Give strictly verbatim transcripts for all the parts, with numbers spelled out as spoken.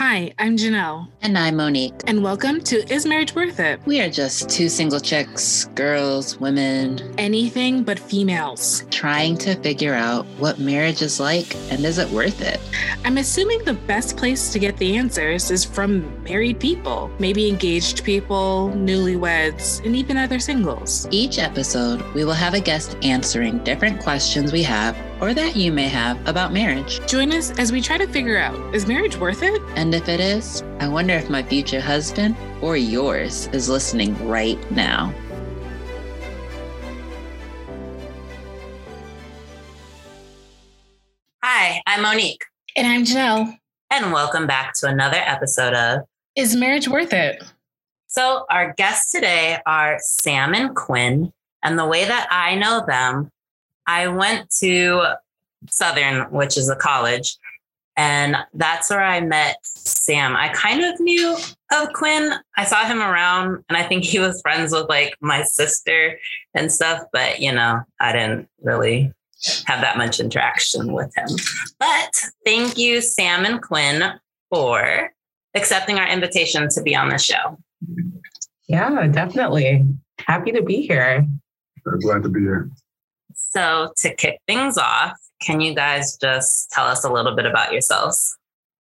Hi, I'm Janelle. And I'm Monique. And welcome to Is Marriage Worth It? We are just two single chicks, girls, women. Anything but females. Trying to figure out what marriage is like and is it worth it? I'm assuming the best place to get the answers is from married people. Maybe engaged people, newlyweds, and even other singles. Each episode, we will have a guest answering different questions we have or that you may have about marriage. Join us as we try to figure out, is marriage worth it? And if it is, I wonder if my future husband or yours is listening right now. Hi, I'm Monique. And I'm Janelle. And welcome back to another episode of Is Marriage Worth It? So our guests today are Sam and Quinn. And the way that I know them, I went to Southern, which is a college, and that's where I met Sam. I kind of knew of Quinn. I saw him around, and I think he was friends with like my sister and stuff, but you know, I didn't really have that much interaction with him. But thank you, Sam and Quinn, for accepting our invitation to be on the show. Yeah, definitely. Happy to be here. I'm glad to be here. So to kick things off, can you guys just tell us a little bit about yourselves?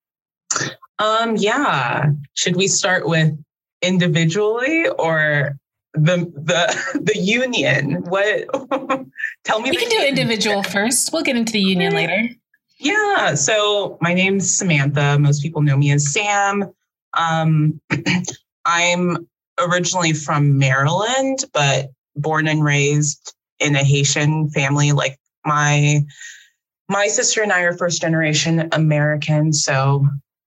Um, yeah. Should we start with individually or the the the union? What? Tell me. We can do individual first. We'll get into the union later. Yeah. So my name's Samantha. Most people know me as Sam. Um, I'm originally from Maryland, but born and raised in a Haitian family. Like my my sister and I are first generation American, so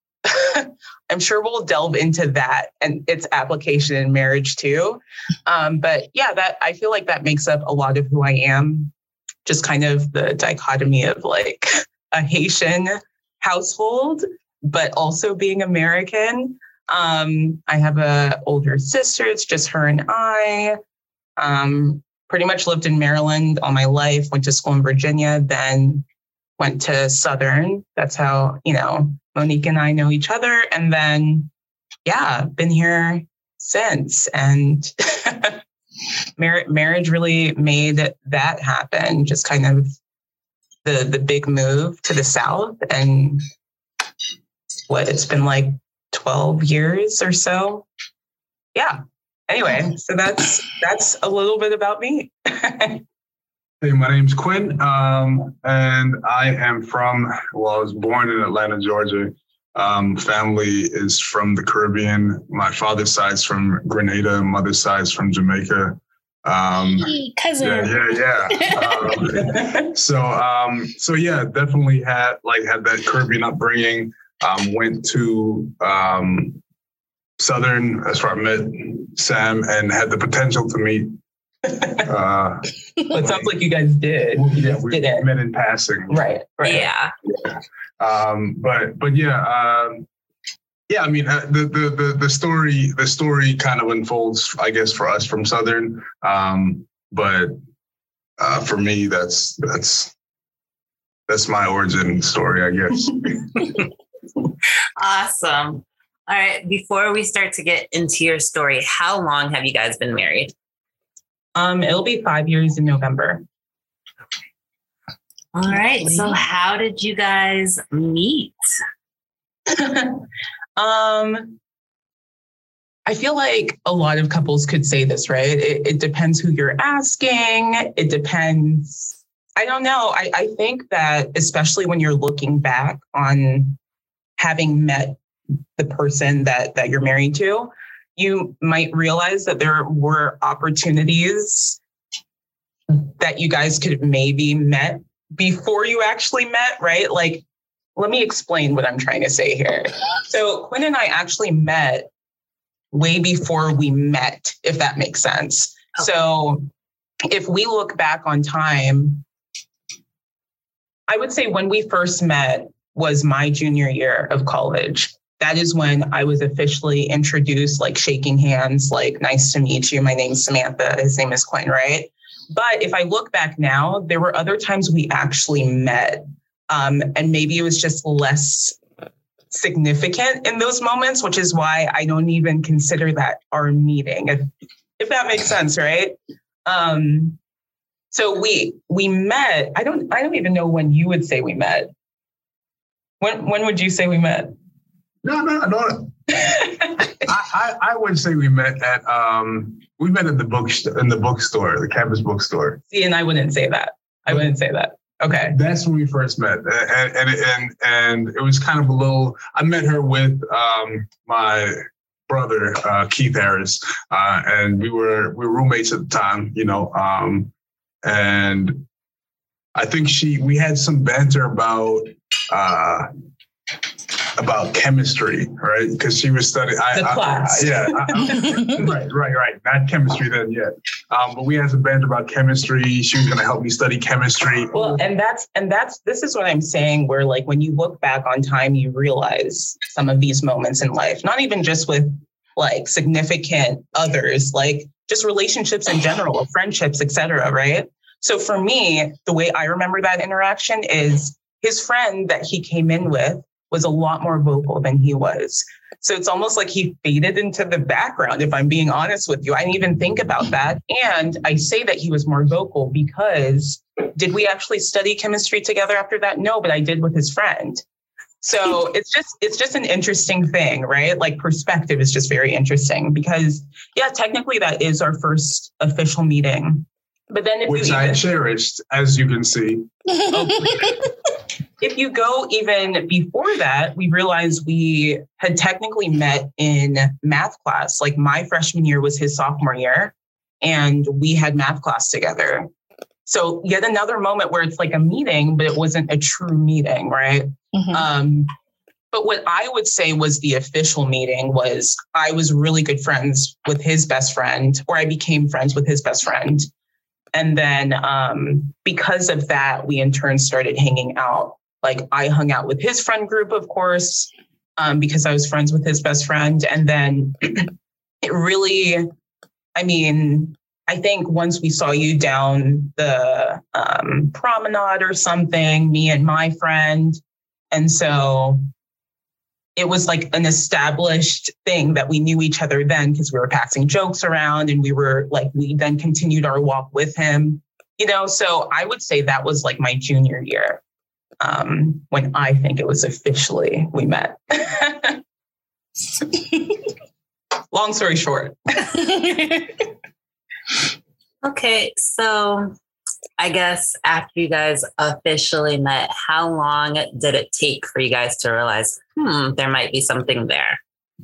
I'm sure we'll delve into that and its application in marriage too. Um, but yeah, that I feel like that makes up a lot of who I am. Just kind of the dichotomy of like a Haitian household, but also being American. Um, I have a older sister. It's just her and I. Um, pretty much lived in Maryland all my life, went to school in Virginia, then went to Southern. That's how, you know, Monique and I know each other. And then, yeah, been here since. And mar- marriage really made that happen. Just kind of the, the big move to the South. And what, it's been like twelve years or so. Yeah. Anyway, so that's that's a little bit about me. Hey, my name's Quinn, um, and I am from, well, I was born in Atlanta, Georgia. Um, family is from the Caribbean. My father's side's from Grenada, mother's side's from Jamaica. Um, hey, cousin. Yeah, yeah, yeah. um, so, um, so yeah, definitely had like had that Caribbean upbringing. Um, went to um, Southern, that's where I met Sam and had the potential to meet. Uh, well, it sounds like you guys did. You yeah, just we didn't. met in passing. Right, right. Yeah. yeah. Um, but but yeah, um, yeah. I mean, uh, the, the the the story the story kind of unfolds, I guess, for us from Southern. Um, but uh, for me, that's that's that's my origin story, I guess. Awesome. All right. Before we start to get into your story, how long have you guys been married? Um, it'll be five years in November. All right. So how did you guys meet? um, I feel like a lot of couples could say this, right? It, it depends who you're asking. It depends. I don't know. I, I think that especially when you're looking back on having met the person that, that you're married to, you might realize that there were opportunities that you guys could have maybe met before you actually met, right? Like, let me explain what I'm trying to say here. So Quinn and I actually met way before we met, if that makes sense. Okay. So if we look back on time, I would say when we first met was my junior year of college. That is when I was officially introduced, like shaking hands, like, nice to meet you. My name's Samantha. His name is Quinn, right? But if I look back now, there were other times we actually met. Um, and maybe it was just less significant in those moments, which is why I don't even consider that our meeting, if, if that makes sense, right? Um, so we we met. I don't I don't even know when you would say we met. When when would you say we met? No, no, no. I, I I would say we met at um we met at the book in the bookstore, the campus bookstore. See, and I wouldn't say that. I wouldn't say that. Okay. That's when we first met. And and and, and it was kind of a little, I met her with um, my brother, uh, Keith Harris. Uh, and we were we were roommates at the time, you know. Um, and I think she we had some banter about uh, about chemistry, right? Because she was studying. I, the class. I, I, yeah. I, I, right, right, right. Not chemistry then yet. Um, but we had some banter about chemistry. She was going to help me study chemistry. Well, and that's, and that's, this is what I'm saying, where like, when you look back on time, you realize some of these moments in life, not even just with like significant others, like just relationships in general, friendships, et cetera. Right. So for me, the way I remember that interaction is his friend that he came in with was a lot more vocal than he was. So it's almost like he faded into the background, if I'm being honest with you. I didn't even think about that. And I say that he was more vocal because did we actually study chemistry together after that? No, but I did with his friend. So it's just it's just an interesting thing, right? Like perspective is just very interesting because, yeah, technically that is our first official meeting. But then if Which you I even, cherished, as you can see. If you go even before that, we realized we had technically met in math class. Like my freshman year was his sophomore year, and we had math class together. So yet another moment where it's like a meeting, but it wasn't a true meeting, right? Mm-hmm. Um, but what I would say was the official meeting was I was really good friends with his best friend, or I became friends with his best friend. And then um, because of that, we in turn started hanging out. Like I hung out with his friend group, of course, um, because I was friends with his best friend. And then it really, I mean, I think once we saw you down the um, promenade or something, me and my friend. And so it was like an established thing that we knew each other then because we were passing jokes around and we were like, we then continued our walk with him, you know, so I would say that was like my junior year. Um, when I think it was officially we met. Long story short. Okay, so I guess after you guys officially met, how long did it take for you guys to realize, hmm, there might be something there?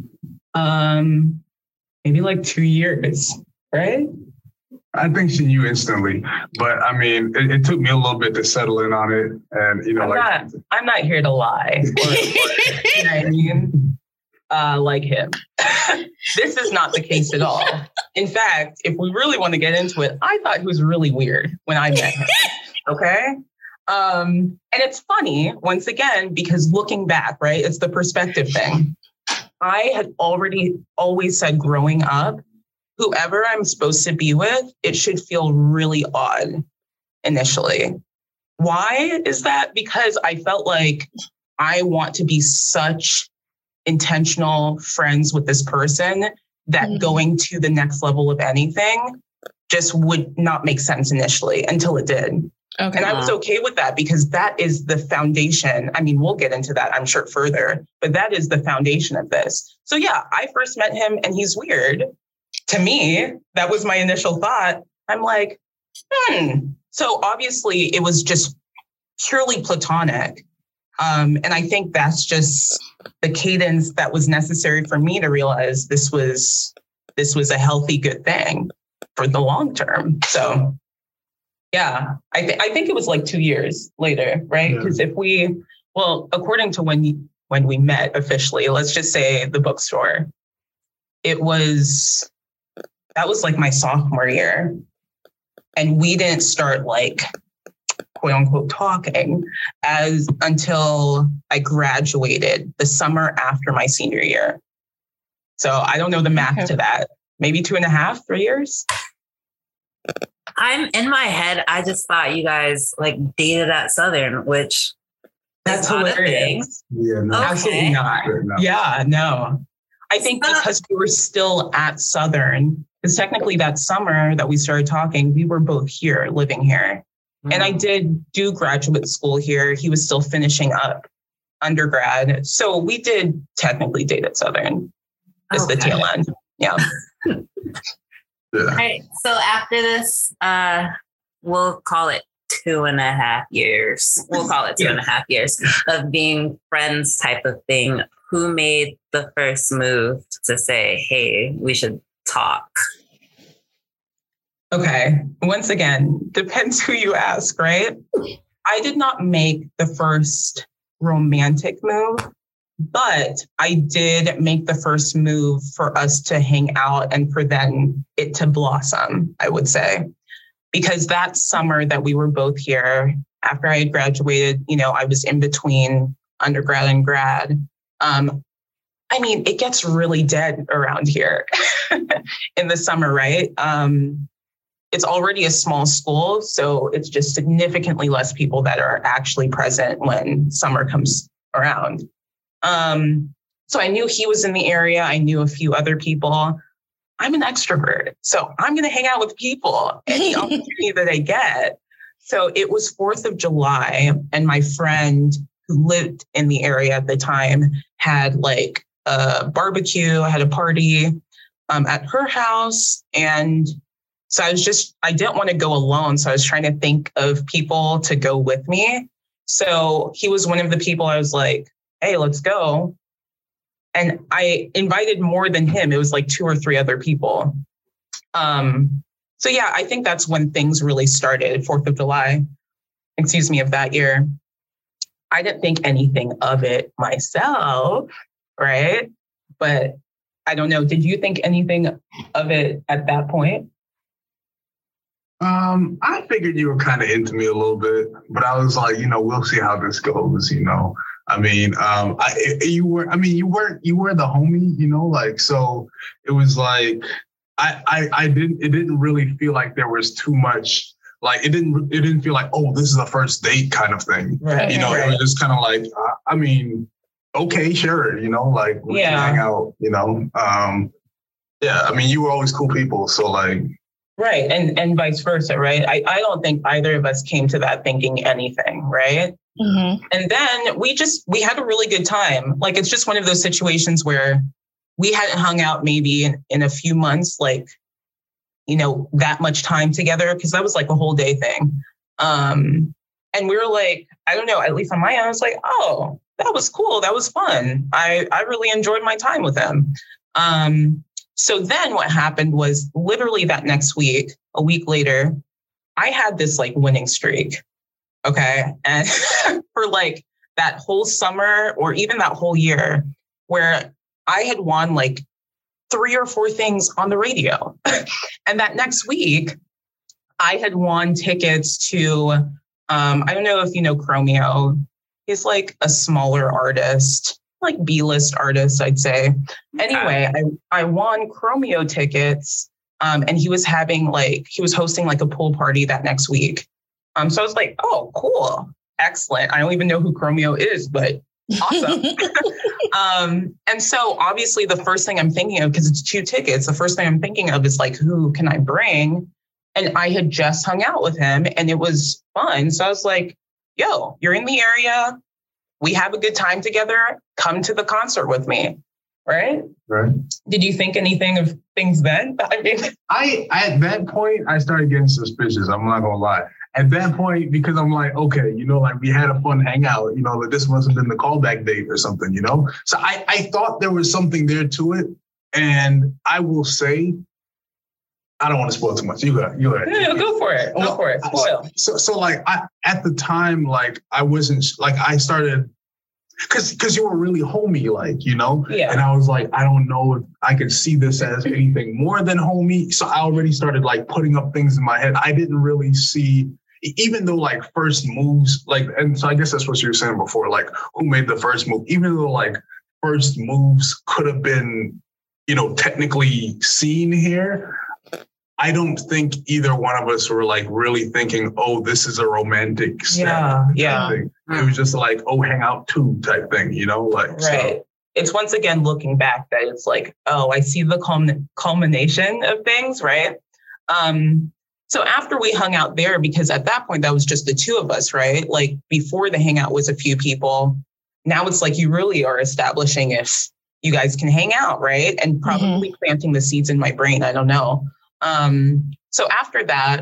Um, maybe like two years, right? I think she knew instantly, but I mean, it, it took me a little bit to settle in on it, and you know, I'm like not, I'm not here to lie. Or, or, you know what I mean? Uh, like him. This is not the case at all. In fact, if we really want to get into it, I thought he was really weird when I met him. Okay. Um, and it's funny, once again, because looking back, right, it's the perspective thing. I had already always said growing up, whoever I'm supposed to be with, it should feel really odd initially. Why is that? Because I felt like I want to be such intentional friends with this person that mm-hmm. going to the next level of anything just would not make sense initially until it did. Okay. And I was okay with that because that is the foundation. I mean, we'll get into that, I'm sure, further, but that is the foundation of this. So yeah, I first met him and he's weird. To me, that was my initial thought. I'm like, hmm. So obviously it was just purely platonic. Um, and I think that's just the cadence that was necessary for me to realize this was this was a healthy, good thing for the long term. So, yeah, I, th- I think it was like two years later, right? Because yeah. if we, well, according to when you, when we met officially, let's just say the bookstore, it was, that was like my sophomore year. And we didn't start like, quote unquote, talking as until I graduated the summer after my senior year. So I don't know the math okay. to that. Maybe two and a half, three years. I'm in my head. I just thought you guys like dated at Southern, which That's not a hilarious. Yeah, no, Okay. Absolutely not. no. Yeah, no. I think because we were still at Southern, because technically that summer that we started talking, we were both here, living here. And I did do graduate school here. He was still finishing up undergrad. So we did technically date at Southern. Is Okay. the tail end. Yeah. Yeah. All right. So after this, uh, we'll call it two and a half years. We'll call it two Yeah. and a half years of being friends type of thing. Who made the first move to say, hey, we should talk? Okay. Once again, depends who you ask, right? I did not make the first romantic move, but I did make the first move for us to hang out and for then it to blossom, I would say. Because that summer that we were both here, after I had graduated, you know, I was in between undergrad and grad. Um, I mean, it gets really dead around here in the summer, right? Um, it's already a small school, so it's just significantly less people that are actually present when summer comes around. Um, so I knew he was in the area. I knew a few other people. I'm an extrovert, so I'm going to hang out with people any opportunity that I get. So it was fourth of July, and my friend who lived in the area at the time had like a barbecue, had a party um, at her house. And so I was just, I didn't want to go alone. So I was trying to think of people to go with me. So he was one of the people I was like, hey, let's go. And I invited more than him. It was like two or three other people. Um, so yeah, I think that's when things really started, fourth of July, excuse me, of that year. I didn't think anything of it myself, right? But I don't know. Did you think anything of it at that point? Um, I figured you were kind of into me a little bit, but I was like, you know, we'll see how this goes, you know. I mean, um, I, you were, I mean, you weren't, you were the homie, you know, like, so it was like, I, I, I didn't, it didn't really feel like there was too much, like, it didn't, it didn't feel like, oh, this is a first date kind of thing. Right. You know, right. it was just kind of like, I mean, okay, sure. You know, like we Yeah. can hang out, you know? Um, yeah. I mean, you were always cool people. So like, Right. And and vice versa, right? I, I don't think either of us came to that thinking anything, right? Mm-hmm. And then we just, we had a really good time. Like, it's just one of those situations where we hadn't hung out maybe in, in a few months, like, you know, that much time together, because that was like a whole day thing. Um, and we were like, I don't know, at least on my end, I was like, oh, that was cool. That was fun. I, I really enjoyed my time with him. Um, So then what happened was literally that next week, a week later, I had this like winning streak. Okay. And for like that whole summer or even that whole year where I had won like three or four things on the radio. And that next week, I had won tickets to, um, I don't know if you know Chromeo. He's like a smaller artist, like B-list artist, I'd say. Anyway, I, I won Chromeo tickets, um, and he was having like, he was hosting like a pool party that next week. Um, so I was like, oh, cool. Excellent. I don't even know who Chromeo is, but awesome. um, and so obviously the first thing I'm thinking of, because it's two tickets, the first thing I'm thinking of is like, who can I bring? And I had just hung out with him and it was fun. So I was like, yo, you're in the area. We have a good time together. Come to the concert with me. Right? right. Did you think anything of things then? I mean, I, at that point, I started getting suspicious. I'm not going to lie. At that point, because I'm like, okay, you know, like we had a fun hangout, you know, like this must have been the callback date or something, you know? So I, I thought there was something there to it. And I will say, I don't want to spoil too much. You got, you got. no, no, go for it. Go No, for it. Spoil. So, so like I, at the time, like I wasn't like, I started, cause, cause you were really homey, like, you know? Yeah. And I was like, I don't know if I could see this as anything more than homey. So I already started like putting up things in my head. I didn't really see, even though like first moves, like, and so I guess that's what you were saying before, like who made the first move, even though like first moves could have been, you know, technically seen here. I don't think either one of us were like really thinking, oh, this is a romantic step. Yeah, yeah. Thing. It was just like, oh, hang out too type thing, you know? Like, right. So. It's once again looking back that it's like, oh, I see the culmin- culmination of things, right? Um, so after we hung out there, because at that point, that was just the two of us, right? Like before the hangout was a few people. Now it's like you really are establishing if you guys can hang out, right? And probably mm-hmm. planting the seeds in my brain. I don't know. Um, so after that,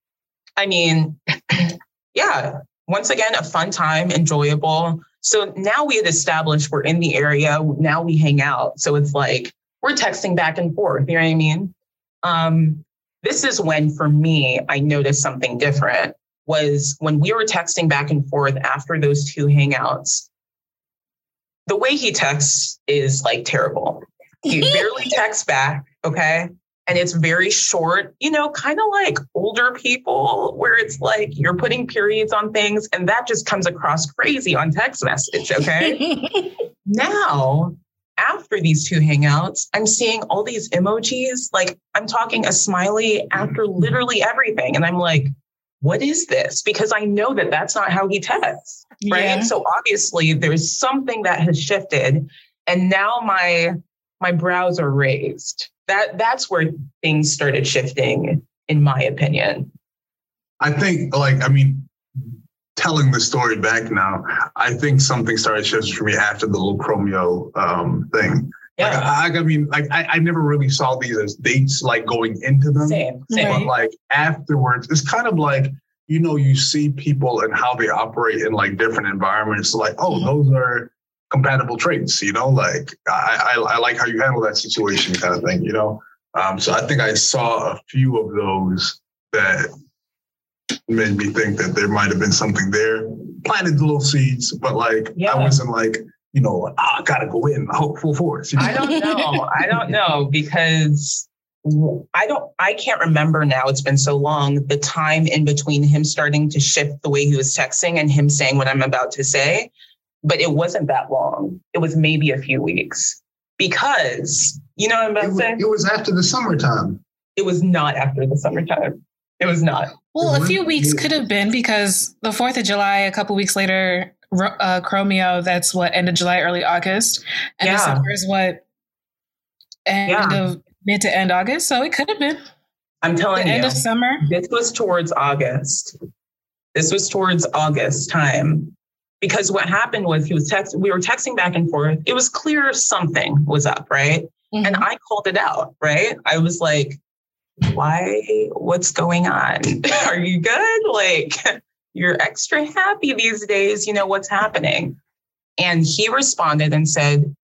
I mean, yeah, once again, a fun time, enjoyable. So now we had established we're in the area. Now we hang out. So it's like we're texting back and forth. You know what I mean? Um, this is when, for me, I noticed something different was when we were texting back and forth after those two hangouts. The way he texts is like terrible. He barely texts back. Okay. And it's very short, you know, kind of like older people where it's like you're putting periods on things and that just comes across crazy on text message. Okay. Now, after these two hangouts, I'm seeing all these emojis. Like I'm talking a smiley after literally everything. And I'm like, what is this? Because I know that that's not how he texts. Right. Yeah. So obviously there's something that has shifted. And now my my brows are raised. That that's where things started shifting, in my opinion. I think, like, I mean, telling the story back now, I think something started shifting for me after the little Chromeo um, thing. Yeah. Like, I, I mean, like, I, I never really saw these as dates, like, going into them. Same, same. But, like, afterwards, it's kind of like, you know, you see people and how they operate in, like, different environments. Like, oh, mm-hmm. those are compatible traits, you know, like I, I I like how you handle that situation kind of thing, you know. Um, so I think I saw a few of those that made me think that there might have been something there. Planted the little seeds, but like yeah. I wasn't like, you know, oh, I gotta go in full force. You know? I don't know. I don't know because I don't. I can't remember now. It's been so long. The time in between him starting to shift the way he was texting and him saying what I'm about to say. But it wasn't that long. It was maybe a few weeks because, you know what I'm about to say? It was after the summertime. It was not after the summertime. It was not. Well, a few weeks could have been because the fourth of July, a couple weeks later, uh, Chromeo, that's what, end of July, early August. And yeah. December is what, end yeah. of mid to end August. So it could have been. I'm telling the you. End of summer. This was towards August. This was towards August time. Because what happened was he was text. We were texting back and forth. It was clear something was up, right? Mm-hmm. And I called it out, right? I was like, why? What's going on? Are you good? Like, you're extra happy these days. You know, what's happening? And he responded and said,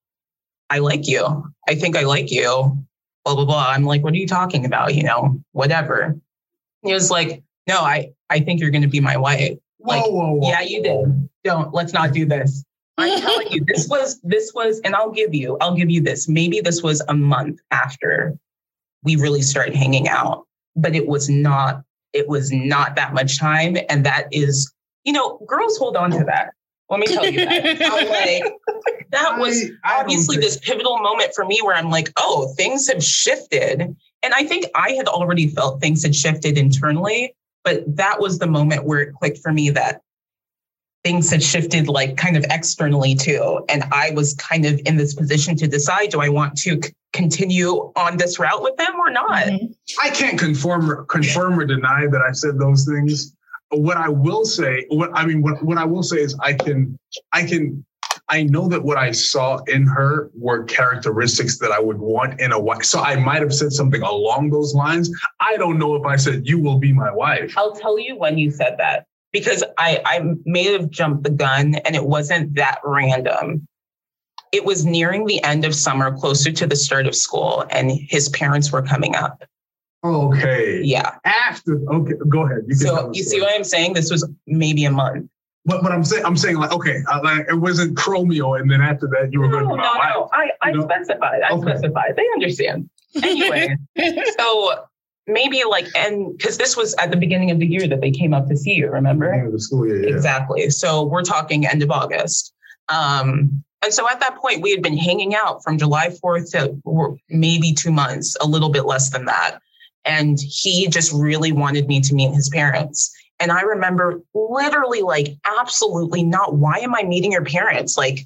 I like you. I think I like you. Blah, blah, blah. I'm like, what are you talking about? You know, whatever. He was like, no, I, I think you're going to be my wife. Like, whoa, whoa, whoa. Yeah, you did. Don't, let's not do this. I'm telling you, this was, this was, and I'll give you, I'll give you this. Maybe this was a month after we really started hanging out, but it was not, it was not that much time. And that is, you know, girls hold on to that. Let me tell you that. I'm like, that was I, I obviously this pivotal moment for me where I'm like, oh, things have shifted. And I think I had already felt things had shifted internally. But that was the moment where it clicked for me that things had shifted like kind of externally too. And I was kind of in this position to decide, do I want to c- continue on this route with them or not? Mm-hmm. I can't confirm, confirm or deny that I said those things. What I will say, what I mean, what, what I will say is I can, I can, I know that what I saw in her were characteristics that I would want in a wife. So I might have said something along those lines. I don't know if I said, you will be my wife. I'll tell you when you said that, because I, I may have jumped the gun and it wasn't that random. It was nearing the end of summer, closer to the start of school, and his parents were coming up. Okay. Yeah. After, okay, go ahead. You so you see what I'm saying? This was maybe a month. But but I'm saying I'm saying like okay, uh, like it wasn't Chromeo, and then after that you were no, going to be no my no. wife, I I you know? specified. I okay. specified. They understand. Anyway, so maybe like and because this was at the beginning of the year that they came up to see you. Remember? Beginning of the school year. Yeah. Exactly. So we're talking end of August. Um, and so at that point we had been hanging out from July fourth to maybe two months, a little bit less than that. And he just really wanted me to meet his parents. And I remember literally like, absolutely not. Why am I meeting your parents? Like,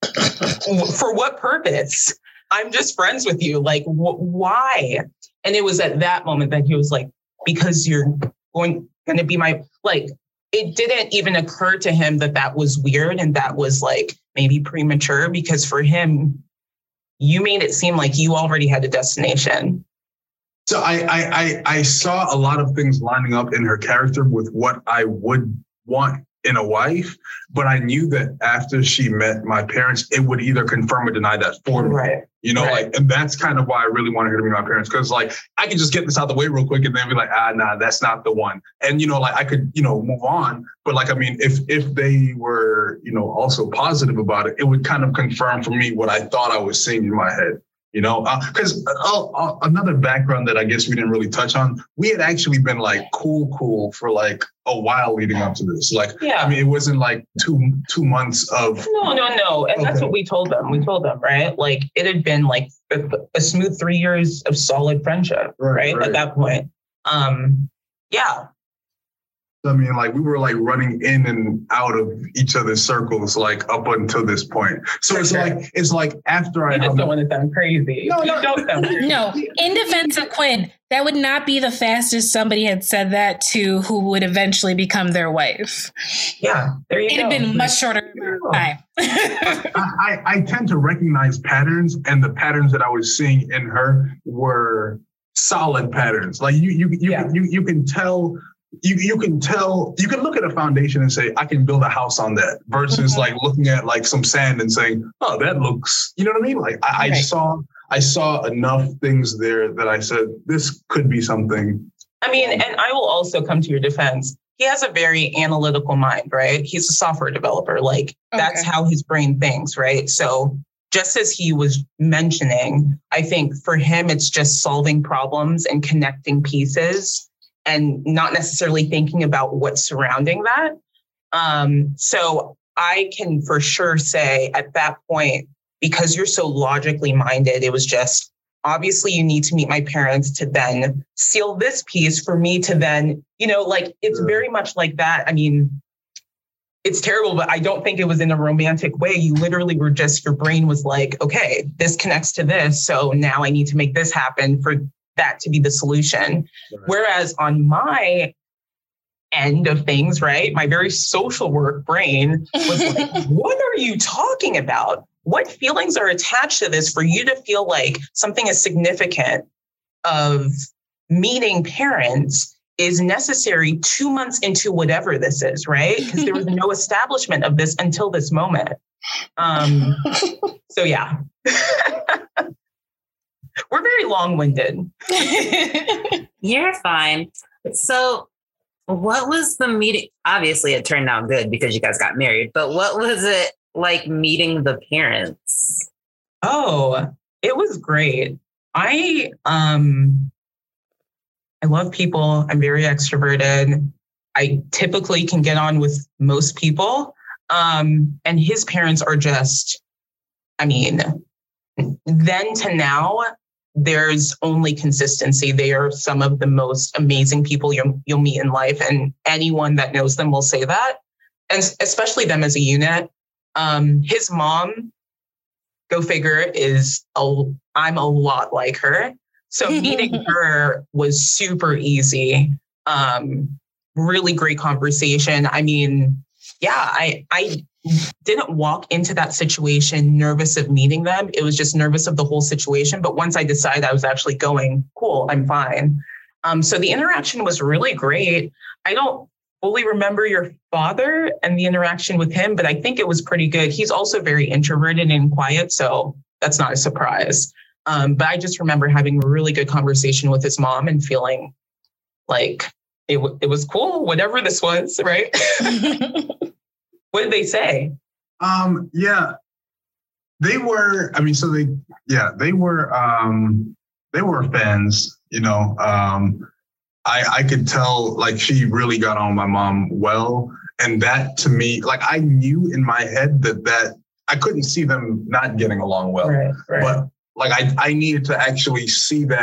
for what purpose? I'm just friends with you. Like, wh- why? And it was at that moment that he was like, because you're going, going to be my, like, it didn't even occur to him that that was weird and that was like maybe premature, because for him, you made it seem like you already had a destination. So I, I, I, I saw a lot of things lining up in her character with what I would want in a wife, but I knew that after she met my parents, it would either confirm or deny that for me. Right. You know, right. like, and that's kind of why I really wanted her to meet my parents. Cause like, I could just get this out the way real quick and then be like, ah, nah, that's not the one. And, you know, like I could, you know, move on. But like, I mean, if, if they were, you know, also positive about it, it would kind of confirm for me what I thought I was seeing in my head. You know, because uh, uh, another background that I guess we didn't really touch on, we had actually been like cool, cool for like a while leading up to this. Like, yeah, I mean, it wasn't like two two months of. No, no, no. And okay. That's what we told them. We told them, right? Like it had been like a, a smooth three years of solid friendship, right? right? right. At that point. Um, yeah. I mean, like we were like running in and out of each other's circles, like up until this point. So For it's sure. like it's like after I just don't want to sound crazy. No, no, don't sound crazy. No. In defense of Quinn, that would not be the fastest somebody had said that to who would eventually become their wife. Yeah, there you It'd go. have been much shorter time. I, I, I tend to recognize patterns, and the patterns that I was seeing in her were solid patterns. Like you, you, you, yeah. you, you can tell. You you can tell, you can look at a foundation and say, I can build a house on that versus mm-hmm. like looking at like some sand and saying, oh, that looks, you know what I mean? Like I, right. I saw, I saw enough things there that I said, this could be something. I mean, and I will also come to your defense. He has a very analytical mind, right? He's a software developer. Like okay. that's how his brain thinks, right? So just as he was mentioning, I think for him, it's just solving problems and connecting pieces and not necessarily thinking about what's surrounding that. Um, so I can for sure say at that point, because you're so logically minded, it was just, obviously you need to meet my parents to then seal this piece for me to then, you know, like it's very much like that. I mean, it's terrible, but I don't think it was in a romantic way. You literally were just, your brain was like, okay, this connects to this. So now I need to make this happen for that to be the solution. Right. Whereas on my end of things, right, my very social work brain was like, what are you talking about? What feelings are attached to this for you to feel like something as significant of meeting parents is necessary two months into whatever this is, right? Because there was no establishment of this until this moment. Um, so yeah. We're very long-winded. You're fine. So what was the meeting? Obviously, it turned out good because you guys got married, but what was it like meeting the parents? Oh, it was great. I, um, I love people. I'm very extroverted. I typically can get on with most people. Um, and his parents are just, I mean, then to now, there's only consistency. They are some of the most amazing people you'll, you'll meet in life. And anyone that knows them will say that. And especially them as a unit. Um, his mom, go figure, is, a, I'm a lot like her. So meeting her was super easy. Um, really great conversation. I mean, yeah, I, I didn't walk into that situation nervous of meeting them. It was just nervous of the whole situation. But once I decided I was actually going, cool, I'm fine. Um, so the interaction was really great. I don't fully remember your father and the interaction with him, but I think it was pretty good. He's also very introverted and quiet, so that's not a surprise. Um, but I just remember having a really good conversation with his mom and feeling like it, w- it was cool, whatever this was, right? What did they say? Um, yeah, they were, I mean, so they, yeah, they were, um, they were fans, you know, um, I, I could tell like she really got on my mom well. And that to me, like I knew in my head that that I couldn't see them not getting along well, right, right. but like I, I needed to actually see that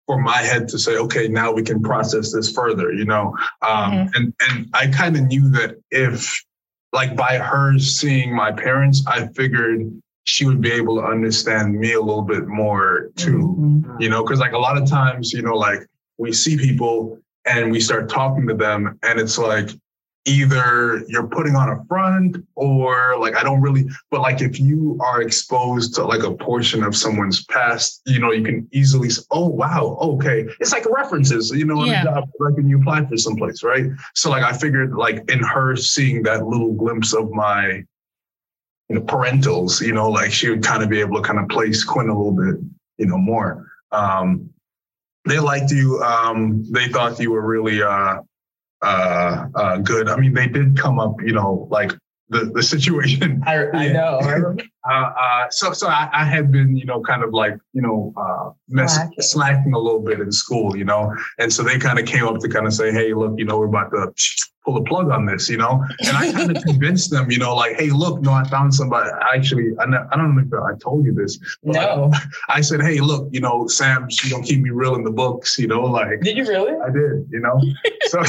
for my head to say, okay, now we can process this further, you know? Um, mm-hmm. And and I kind of knew that if, like, by her seeing my parents, I figured she would be able to understand me a little bit more too, mm-hmm. you know? Because, like, a lot of times, you know, like, we see people and we start talking to them and it's like, either you're putting on a front or like, I don't really, but like if you are exposed to like a portion of someone's past, you know, you can easily say, oh, wow, okay. It's like references, you know, yeah. on a job, like when you apply for someplace, right? So like I figured like in her seeing that little glimpse of my, you know, parentals, you know, like she would kind of be able to kind of place Quinn a little bit, you know, more. Um, they liked you. Um, they thought you were really, uh, uh uh good. I mean, they did come up, you know, like the the situation. I, I know. uh, uh so so I, I had been, you know, kind of like, you know, uh mess, slacking. slacking a little bit in school, you know, and so they kind of came up to kind of say, hey, look, you know, we're about to pull the plug on this, you know, and I kind of convinced them, you know, like, hey, look, no, I found somebody. Actually, I, I don't know if I told you this. No, I, I said, hey, look, you know, Sam, she gonna keep me real in the books, you know, like. Did you really? I did, you know. So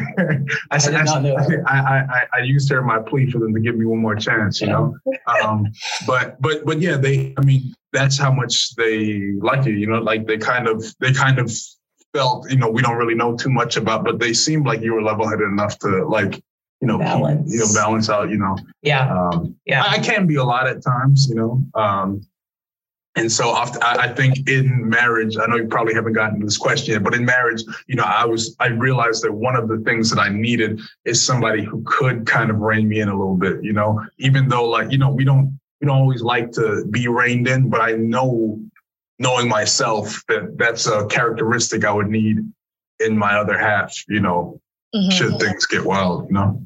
I said, I, I, I, I, I used her in my plea for them to give me one more chance, you know. Um, but but but yeah, they. I mean, that's how much they like you, you know. Like they kind of they kind of. felt, you know, we don't really know too much about, but they seemed like you were level-headed enough to like, you know, balance, keep, you know, balance out, you know. Yeah. Um, yeah. I, I can be a lot at times, you know. Um, and so often, I, I think in marriage, I know you probably haven't gotten to this question yet, but in marriage, you know, I was, I realized that one of the things that I needed is somebody who could kind of rein me in a little bit, you know, even though like, you know, we don't, we don't always like to be reined in, but I know knowing myself that that's a characteristic I would need in my other half, you know, mm-hmm. should things get wild, you know?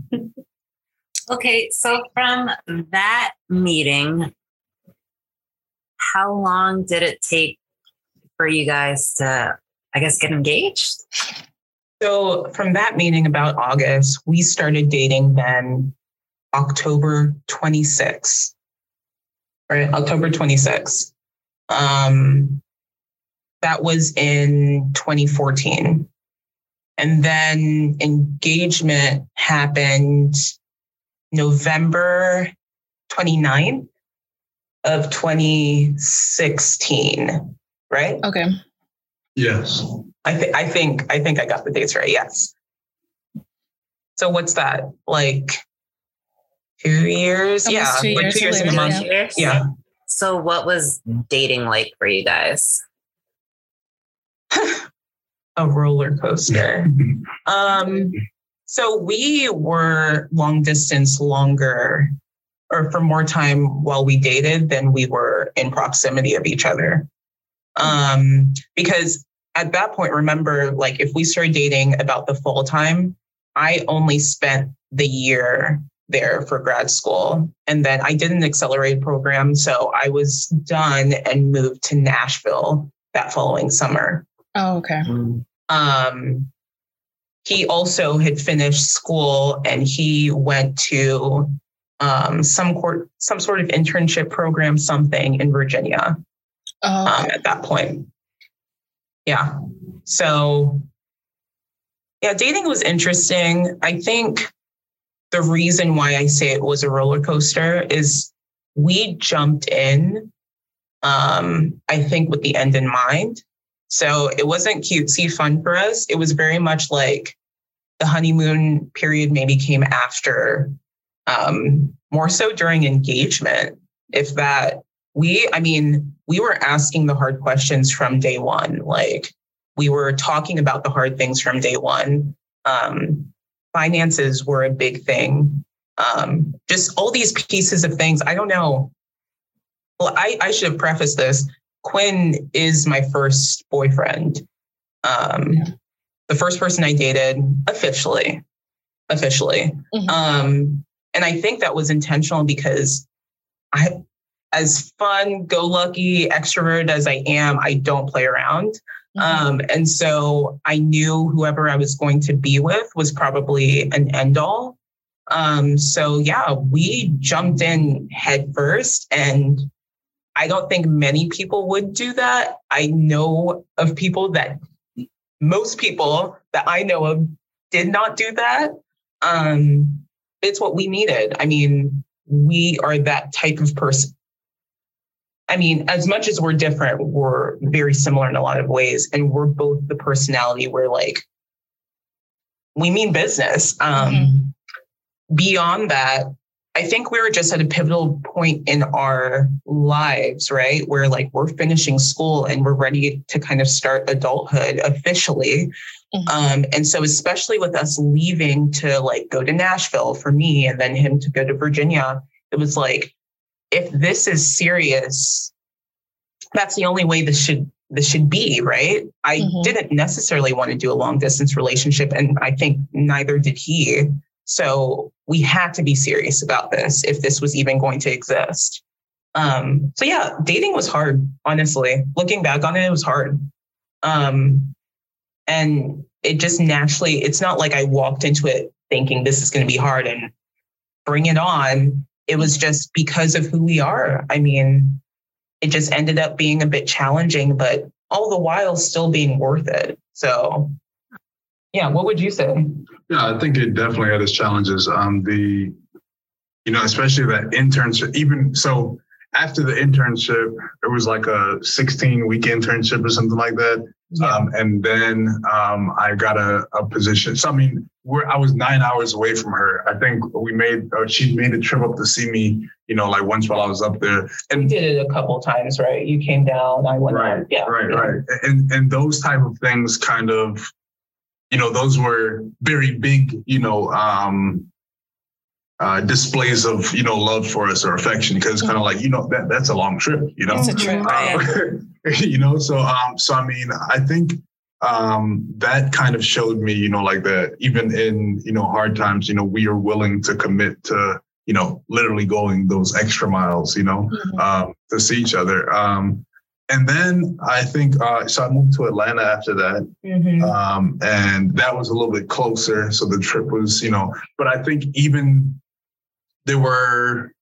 Okay, so from that meeting, how long did it take for you guys to, I guess, get engaged? So from that meeting about August, we started dating then October twenty-sixth, right? October twenty-sixth. Um, that was in twenty fourteen. And then engagement happened November twenty-ninth of twenty sixteen, right? Okay. Yes. I think I think I think I got the dates right. Yes. So what's that? Like two years? Almost yeah. Two like years two years and a month. Yeah. Yeah. So what was dating like for you guys? A roller coaster. um, so we were long distance longer or for more time while we dated than we were in proximity of each other. Um, because at that point, remember, like if we started dating about the full time, I only spent the year there for grad school. And then I did an accelerated program. So I was done and moved to Nashville that following summer. Oh, okay. Um, he also had finished school and he went to um, some court, some sort of internship program, something in Virginia oh, okay. um, at that point. Yeah. So yeah, dating was interesting. I think the reason why I say it was a roller coaster is we jumped in, um, I think with the end in mind. So it wasn't cutesy fun for us. It was very much like the honeymoon period maybe came after, um, more so during engagement. If that we, I mean, we were asking the hard questions from day one. Like we were talking about the hard things from day one. Um, Finances were a big thing. Um, just all these pieces of things. I don't know. Well, I, I should have prefaced this. Quinn is my first boyfriend. Um, yeah. The first person I dated officially, officially. Mm-hmm. Um, and I think that was intentional because I, as fun, go lucky, extrovert as I am, I don't play around. Mm-hmm. Um, and so I knew whoever I was going to be with was probably an end all. Um, so yeah, we jumped in head first, and I don't think many people would do that. I know of people that most people that I know of did not do that. Um, it's what we needed. I mean, we are that type of person. I mean, as much as we're different, we're very similar in a lot of ways. And we're both the personality where like, we mean business. Um, mm-hmm. Beyond that, I think we were just at a pivotal point in our lives, right? Where like we're finishing school and we're ready to kind of start adulthood officially. Mm-hmm. Um, and so especially with us leaving to like go to Nashville for me and then him to go to Virginia, it was like, if this is serious, that's the only way this should this should be, right? I mm-hmm. didn't necessarily want to do a long distance relationship, and I think neither did he. So we had to be serious about this if this was even going to exist. Um, so yeah, dating was hard, honestly. Looking back on it, it was hard. Um, and it just naturally, it's not like I walked into it thinking this is going to be hard and bring it on. It was just because of who we are. I mean, it just ended up being a bit challenging, but all the while still being worth it. So yeah, what would you say? Yeah, I think it definitely had its challenges. Um, the, you know, especially that internship, even so after the internship, it was like a sixteen week internship or something like that. Yeah. Um, and then um, I got a, a position. So, I mean, we're, I was nine hours away from her. I think we made, or she made a trip up to see me, you know, like once while I was up there. And we did it a couple of times, right? You came down, I went right, out. Yeah. Right, yeah. right. And, and those type of things kind of, you know, those were very big, you know, um, uh, displays of, you know, love for us or affection, because it's kind of like, you know, that that's a long trip, you know, it's a trip, um, you know, so, um, so, I mean, I think, um, that kind of showed me, you know, like that even in, you know, hard times, you know, we are willing to commit to, you know, literally going those extra miles, you know, mm-hmm. um, to see each other. Um, And then I think, uh, so I moved to Atlanta after that. Mm-hmm. Um, and that was a little bit closer. So the trip was, you know, but I think even there were,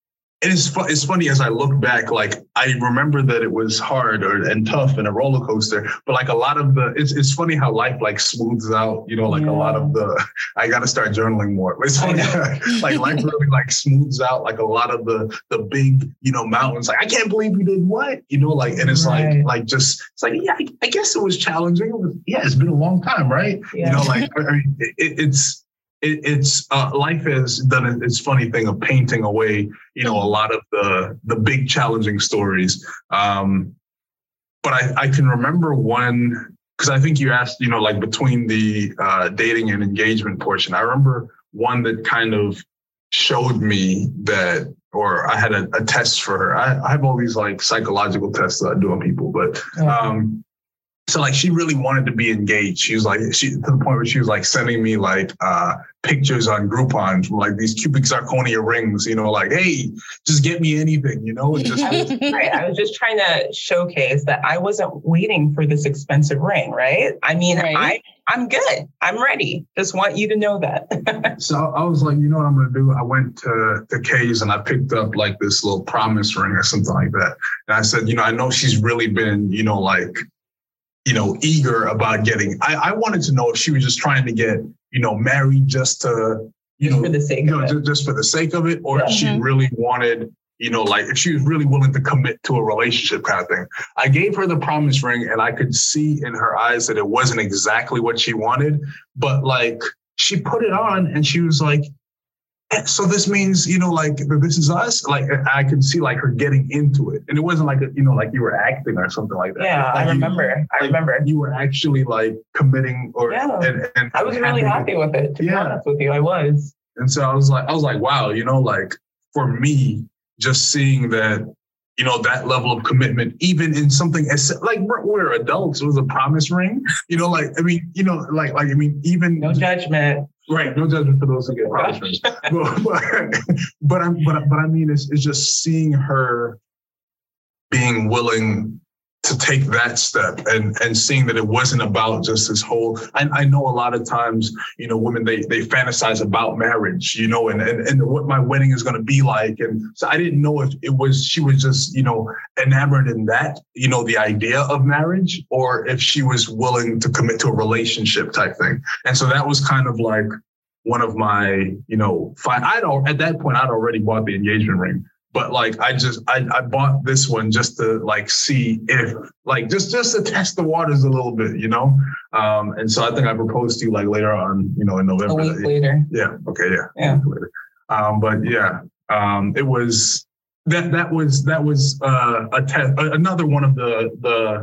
it is fu- it's funny as I look back, like I remember that it was hard or and tough and a roller coaster, but like a lot of the, it's it's funny how life like smooths out, you know, like yeah. a lot of the, I got to start journaling more. It's funny, like life really like smooths out like a lot of the, the big, you know, mountains. Like, I can't believe you did what, you know, like, and it's right. like, like just, it's like, yeah, I, I guess it was challenging. It was, yeah, it's been a long time, right? Yeah. You know, like, I mean, it, it's, It, it's uh, life has done its funny thing of painting away, you know, a lot of the the big challenging stories. Um, but I, I can remember one, because I think you asked, you know, like between the uh, dating and engagement portion. I remember one that kind of showed me that, or I had a, a test for her. I, I have all these like psychological tests that I do on people, but um, so like she really wanted to be engaged. She was like, she to the point where she was like sending me like uh, pictures on Groupon from like these cubic zirconia rings, you know, like, hey, just get me anything, you know. And just I was, right. I was just trying to showcase that I wasn't waiting for this expensive ring, right? I mean, right. I I'm good. I'm ready. Just want you to know that. So I was like, you know what I'm gonna do? I went to to Kay's and I picked up like this little promise ring or something like that. And I said, you know, I know she's really been, you know, like. you know, eager about getting, I, I wanted to know if she was just trying to get, you know, married just to, you know, for the sake you know, of it. just, just for the sake of it, or Yeah. if she really wanted, you know, like if she was really willing to commit to a relationship kind of thing. I gave her the promise ring and I could see in her eyes that it wasn't exactly what she wanted, but like she put it on and she was like, so this means, you know, like this is us. Like I could see like her getting into it, and it wasn't like, a, you know, like you were acting or something like that. Yeah, like I remember. You, I remember. Like you were actually like committing, or Yeah. and, and I was really happy with it. To Yeah. be honest with you, I was. And so I was like, I was like, wow, you know, like for me, just seeing that, you know, that level of commitment, even in something as like we're, we're adults, it was a promise ring, you know, like I mean, you know, like like I mean, even No judgment. Right, no judgment for those who get promise rings. but, but, but, I, but, but I mean, it's, it's just seeing her being willing to take that step and and seeing that it wasn't about just this whole, I, I know a lot of times, you know, women, they they fantasize about marriage, you know, and, and, and what my wedding is going to be like. And so I didn't know if it was, she was just, you know, enamored in that, you know, the idea of marriage, or if she was willing to commit to a relationship type thing. And so that was kind of like one of my, you know, fine. I'd at that point, I'd already bought the engagement ring. But like, I just, I, I bought this one just to like see if, like, just, just to test the waters a little bit, you know? Um, and so I think I proposed to you like later on, you know, in November. A week later. Yeah. Okay. Yeah. Yeah. A week later. Um, but yeah, um, it was, that, that was, that was uh, a test, another one of the, the,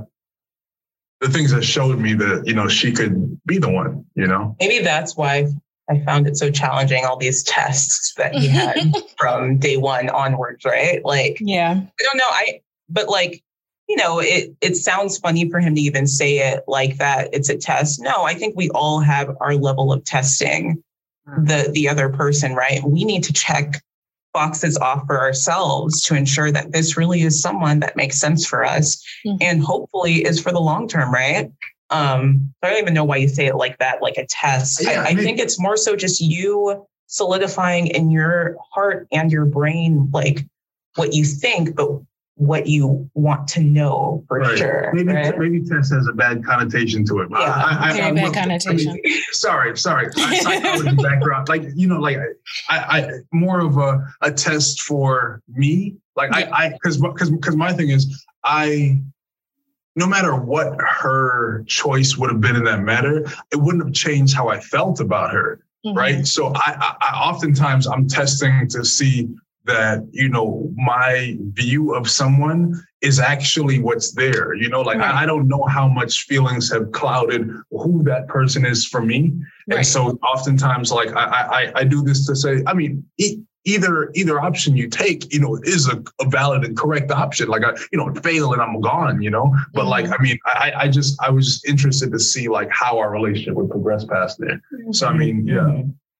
the things that showed me that, you know, she could be the one, you know? Maybe that's why I found it so challenging, all these tests that he had from day one onwards, right? Like, yeah, I don't know. I, but like, you know, it, it sounds funny for him to even say it like that. It's a test. No, I think we all have our level of testing the, the other person, right? We need to check boxes off for ourselves to ensure that this really is someone that makes sense for us mm-hmm. and hopefully is for the long term, right? Um, I don't even know why you say it like that, like a test. Yeah, I, I, I mean, think it's more so just you solidifying in your heart and your brain, like what you think, but what you want to know for right. sure. Maybe right? maybe test has a bad connotation to it. Yeah, I, I, very I, bad I, connotation. I mean, sorry, sorry. Psychology background, like you know, like I, I more of a, a test for me. Like yeah. I, I, because because because my thing is I. No matter what her choice would have been in that matter, it wouldn't have changed how I felt about her, mm-hmm. right? So I, I, I oftentimes I'm testing to see that, you know, my view of someone is actually what's there. You know, like right. I, I don't know how much feelings have clouded who that person is for me. Right. And so oftentimes, like I, I, I do this to say, I mean, it, Either either option you take, you know, is a, a valid and correct option. Like, I, you know, fail and I'm gone, you know. But mm-hmm. like, I mean, I, I just I was just interested to see like how our relationship would progress past there. Mm-hmm. So I mean, yeah,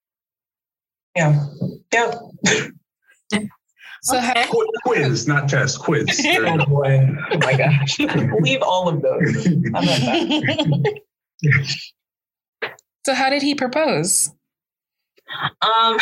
yeah, yeah. So okay. Qu- quiz, not test, quiz. Oh boy! Oh my gosh! Leave all of those. I love that. So how did he propose? Um.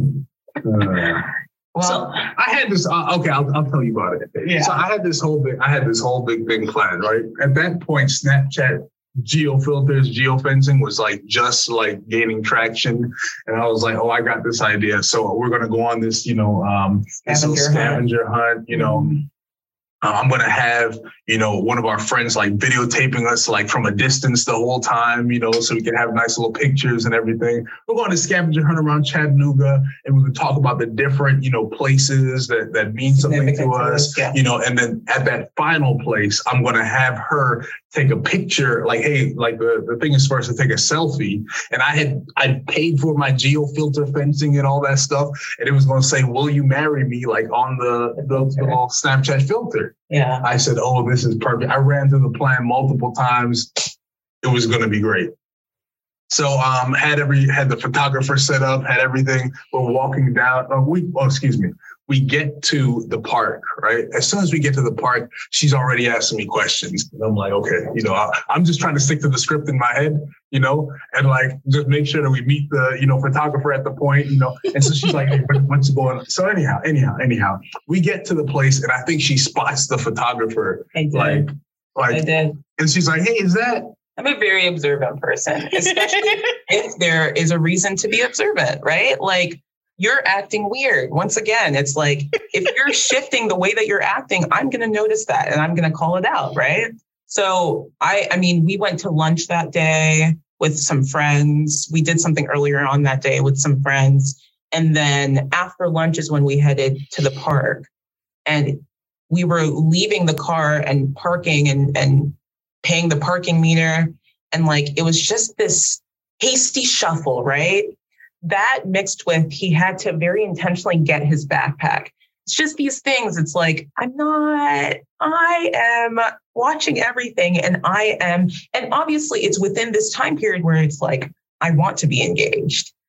Uh, well, so I had this. Uh, okay, I'll, I'll tell you about it. Yeah. So I had this whole big. I had this whole big thing planned. Right at that point, Snapchat geo filters, geofencing was like just like gaining traction, and I was like, oh, I got this idea. So we're gonna go on this, you know, um, this little scavenger hunt. hunt you know. Mm-hmm. Uh, I'm going to have, you know, one of our friends like videotaping us like from a distance the whole time, you know, so we can have nice little pictures and everything. We're going to scavenger hunt around Chattanooga and we can talk about the different, you know, places that, that mean something to us, yeah. you know, and then at that final place, I'm going to have her take a picture like, hey, like the, the thing is for us to take a selfie. And I had, I paid for my geo filter fencing and all that stuff. And it was going to say, will you marry me? Like on the, the, the little Snapchat filter. Yeah. I said, oh, this is perfect. I ran through the plan multiple times. It was going to be great. So um, had every had the photographer set up, had everything. We're walking down. Oh, we, oh, excuse me. We get to the park, right? As soon as we get to the park, she's already asking me questions. And I'm like, okay, you know, I, I'm just trying to stick to the script in my head, you know, and like just make sure that we meet the, you know, photographer at the point, you know. And so she's like, hey, what's going on? So anyhow, anyhow, anyhow, we get to the place and I think she spots the photographer. I did. Like, like, I did. And she's like, hey, is that? I'm a very observant person, especially if there is a reason to be observant, right? Like, you're acting weird. Once again, it's like, if you're shifting the way that you're acting, I'm going to notice that and I'm going to call it out, right? So I, I mean, we went to lunch that day with some friends. We did something earlier on that day with some friends. And then after lunch is when we headed to the park. And we were leaving the car and parking and, and paying the parking meter. And like, it was just this hasty shuffle, right? That mixed with he had to very intentionally get his backpack. It's just these things. It's like, I'm not, I am watching everything and I am, and obviously it's within this time period where it's like, I want to be engaged.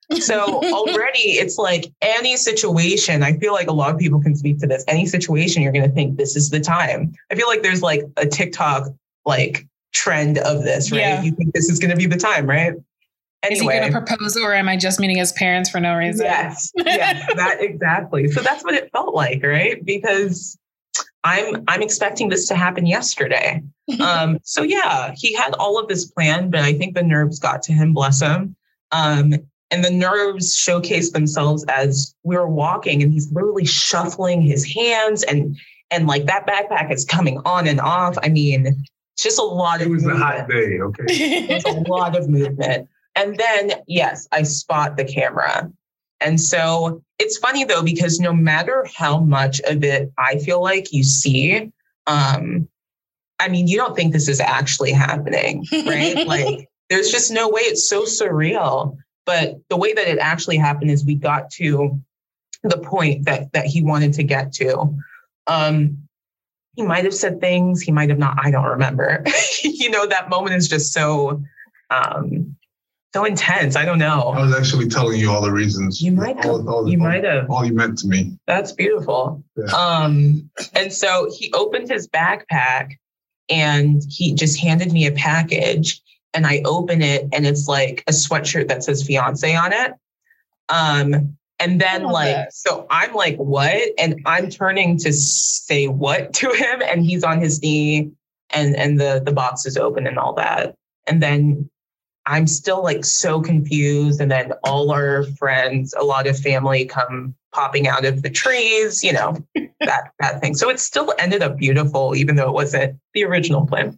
So already it's like any situation, I feel like a lot of people can speak to this. Any situation you're going to think this is the time. I feel like there's like a TikTok like trend of this, right? Yeah. You think this is going to be the time, right? Anyway. Is he going to propose or am I just meeting his parents for no reason? Yes, yes, that exactly. So that's what it felt like, right? Because I'm I'm expecting this to happen yesterday. Um, so yeah, he had all of this planned, but I think the nerves got to him, bless him. Um, and the nerves showcased themselves as we were walking and he's literally shuffling his hands and and like that backpack is coming on and off. I mean, it's just a lot of It was movement. a hot day, okay? It's a lot of movement. And then, yes, I spot the camera. And so it's funny, though, because no matter how much of it I feel like you see, um, I mean, you don't think this is actually happening, right? Like, there's just no way. It's so surreal. But the way that it actually happened is we got to the point that that he wanted to get to. Um, he might have said things. He might have not. I don't remember. You know, that moment is just so... Um, So intense. I don't know. I was actually telling you all the reasons. You might have. All, all, you all, might have. All you meant to me. That's beautiful. Yeah. Um, and so he opened his backpack and he just handed me a package and I open it and it's like a sweatshirt that says fiance on it. Um, and then like, that. So I'm like, what? And I'm turning to say what to him and he's on his knee and, and the, the box is open and all that. And then I'm still like so confused. And then all our friends, a lot of family come popping out of the trees, you know, that, that thing. So it still ended up beautiful, even though it wasn't the original plan.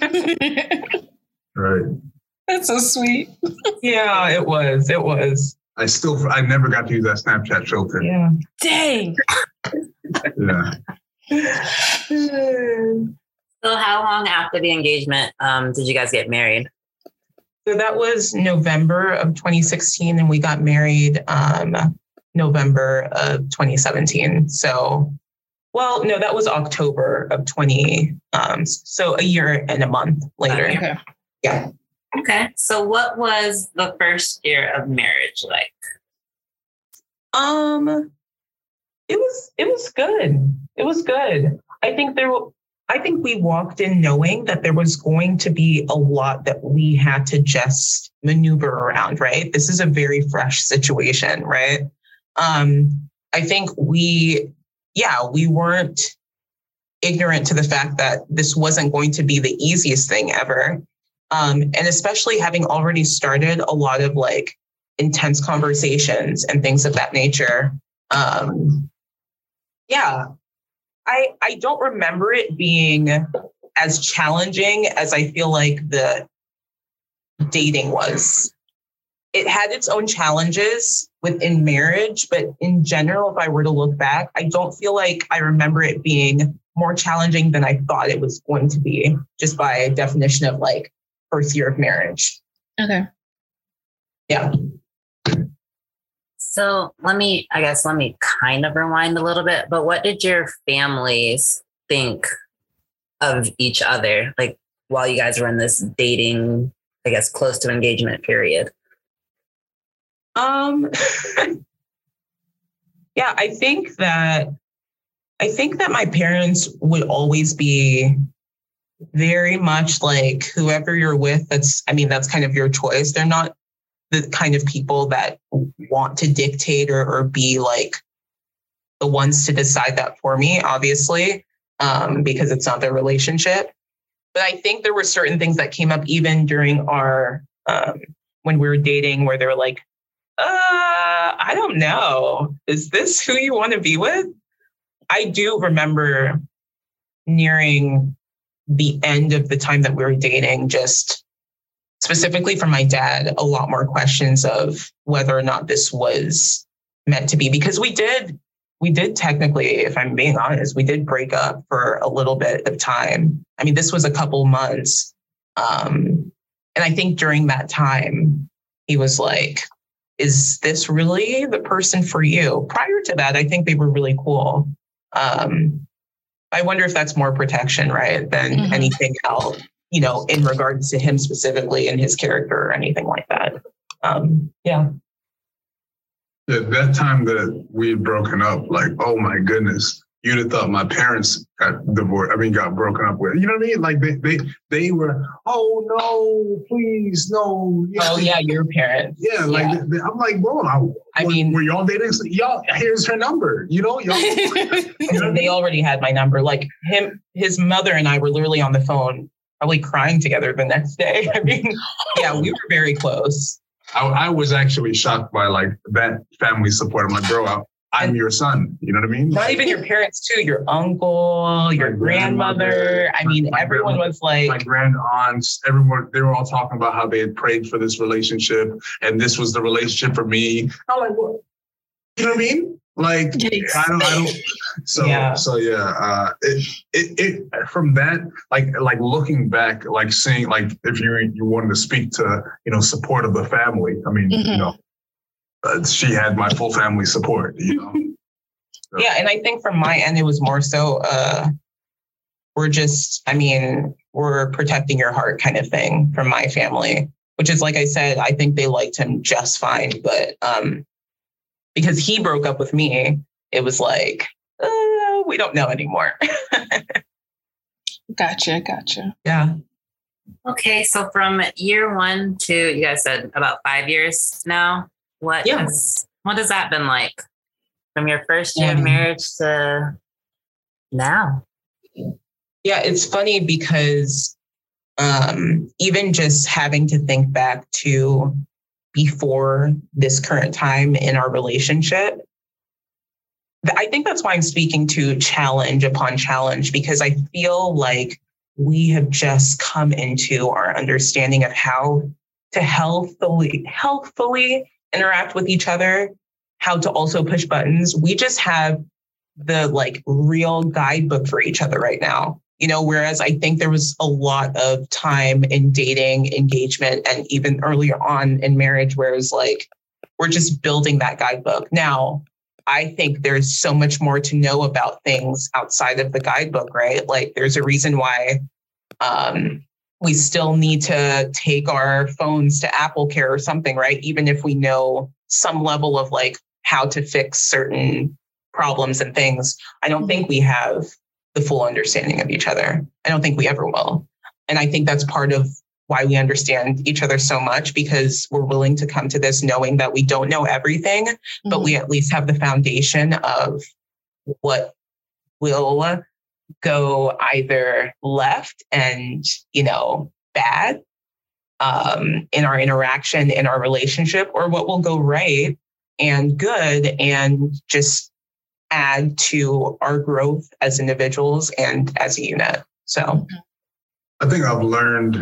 Right. That's so sweet. Yeah, it was. It was. I still, I never got to use that Snapchat filter. Yeah. Dang. Yeah. So how long after the engagement um, did you guys get married? So that was November of twenty sixteen, and we got married um, November of twenty seventeen. So, well, no, that was October of twenty. Um, so a year and a month later. Okay. Yeah. Okay. So what was the first year of marriage like? Um, it was it was good. It was good. I think there. I think we walked in knowing that there was going to be a lot that we had to just maneuver around, right? This is a very fresh situation, right? Um, I think we, yeah, we weren't ignorant to the fact that this wasn't going to be the easiest thing ever. Um, and especially having already started a lot of like intense conversations and things of that nature. Um, yeah. I, I don't remember it being as challenging as I feel like the dating was. It had its own challenges within marriage, but in general, if I were to look back, I don't feel like I remember it being more challenging than I thought it was going to be, just by definition of like first year of marriage. Okay. Yeah. So let me, I guess, let me kind of rewind a little bit, but what did your families think of each other? Like while you guys were in this dating, I guess, close to engagement period? Um, yeah, I think that, I think that my parents would always be very much like whoever you're with, that's, I mean, that's kind of your choice. They're not the kind of people that want to dictate or, or be like the ones to decide that for me, obviously, um, because it's not their relationship. But I think there were certain things that came up even during our, um, when we were dating, where they were like, uh, I don't know. Is this who you want to be with? I do remember nearing the end of the time that we were dating, just specifically from my dad, a lot more questions of whether or not this was meant to be, because we did, we did technically, if I'm being honest, we did break up for a little bit of time. I mean, this was a couple months. Um, and I think during that time, he was like, is this really the person for you? Prior to that, I think they were really cool. Um, I wonder if that's more protection, right, than mm-hmm. anything else, you know, in regards to him specifically and his character or anything like that. Um, yeah. Yeah, that time that we had broken up, like, oh my goodness, you'd have thought my parents got divorced. I mean, got broken up with. You know what I mean? Like they they they were, oh no, please, no. You know? Oh yeah, your parents. Yeah, like yeah. They, I'm like, bro, I, I mean, were y'all dating? Y'all, here's her number. You know, y'all. You know, they already had my number. Like him, his mother and I were literally on the phone, probably crying together the next day. I mean, yeah, we were very close. I, I was actually shocked by like that family support. I'm like, bro, I, I'm your son. You know what I mean? Not even your parents too, your uncle, your grandmother. I mean, everyone was like... My grand aunts, everyone, they were all talking about how they had prayed for this relationship and this was the relationship for me. I'm like, what? You know what I mean? Like, I don't, I don't. So, yeah. so yeah, uh, it, it, it, from that, like, like looking back, like seeing, like, if you, you wanted to speak to, you know, support of the family, I mean, mm-hmm. you know, uh, she had my full family support, you know? So. Yeah. And I think from my end, it was more so, uh, we're just, I mean, we're protecting your heart kind of thing from my family, which is, like I said, I think they liked him just fine, but, um, because he broke up with me, it was like, uh, we don't know anymore. Gotcha, gotcha. Yeah. Okay, so from year one to, you guys said about five years now. What yeah. has, what has that been like? From your first year um, of marriage to now? Yeah, it's funny because um, even just having to think back to before this current time in our relationship, I think that's why I'm speaking to challenge upon challenge, because I feel like we have just come into our understanding of how to healthfully, healthfully interact with each other, how to also push buttons. We just have the like real guidebook for each other right now. You know, whereas I think there was a lot of time in dating, engagement, and even earlier on in marriage, where it's like, we're just building that guidebook. Now, I think there's so much more to know about things outside of the guidebook, right? Like there's a reason why um, we still need to take our phones to Apple Care or something, right? Even if we know some level of like how to fix certain problems and things, I don't think we have the full understanding of each other. I don't think we ever will. And I think that's part of why we understand each other so much, because we're willing to come to this knowing that we don't know everything, mm-hmm. but we at least have the foundation of what will go either left and, you know, bad um, in our interaction, in our relationship, or what will go right and good and just add to our growth as individuals and as a unit. So I think I've learned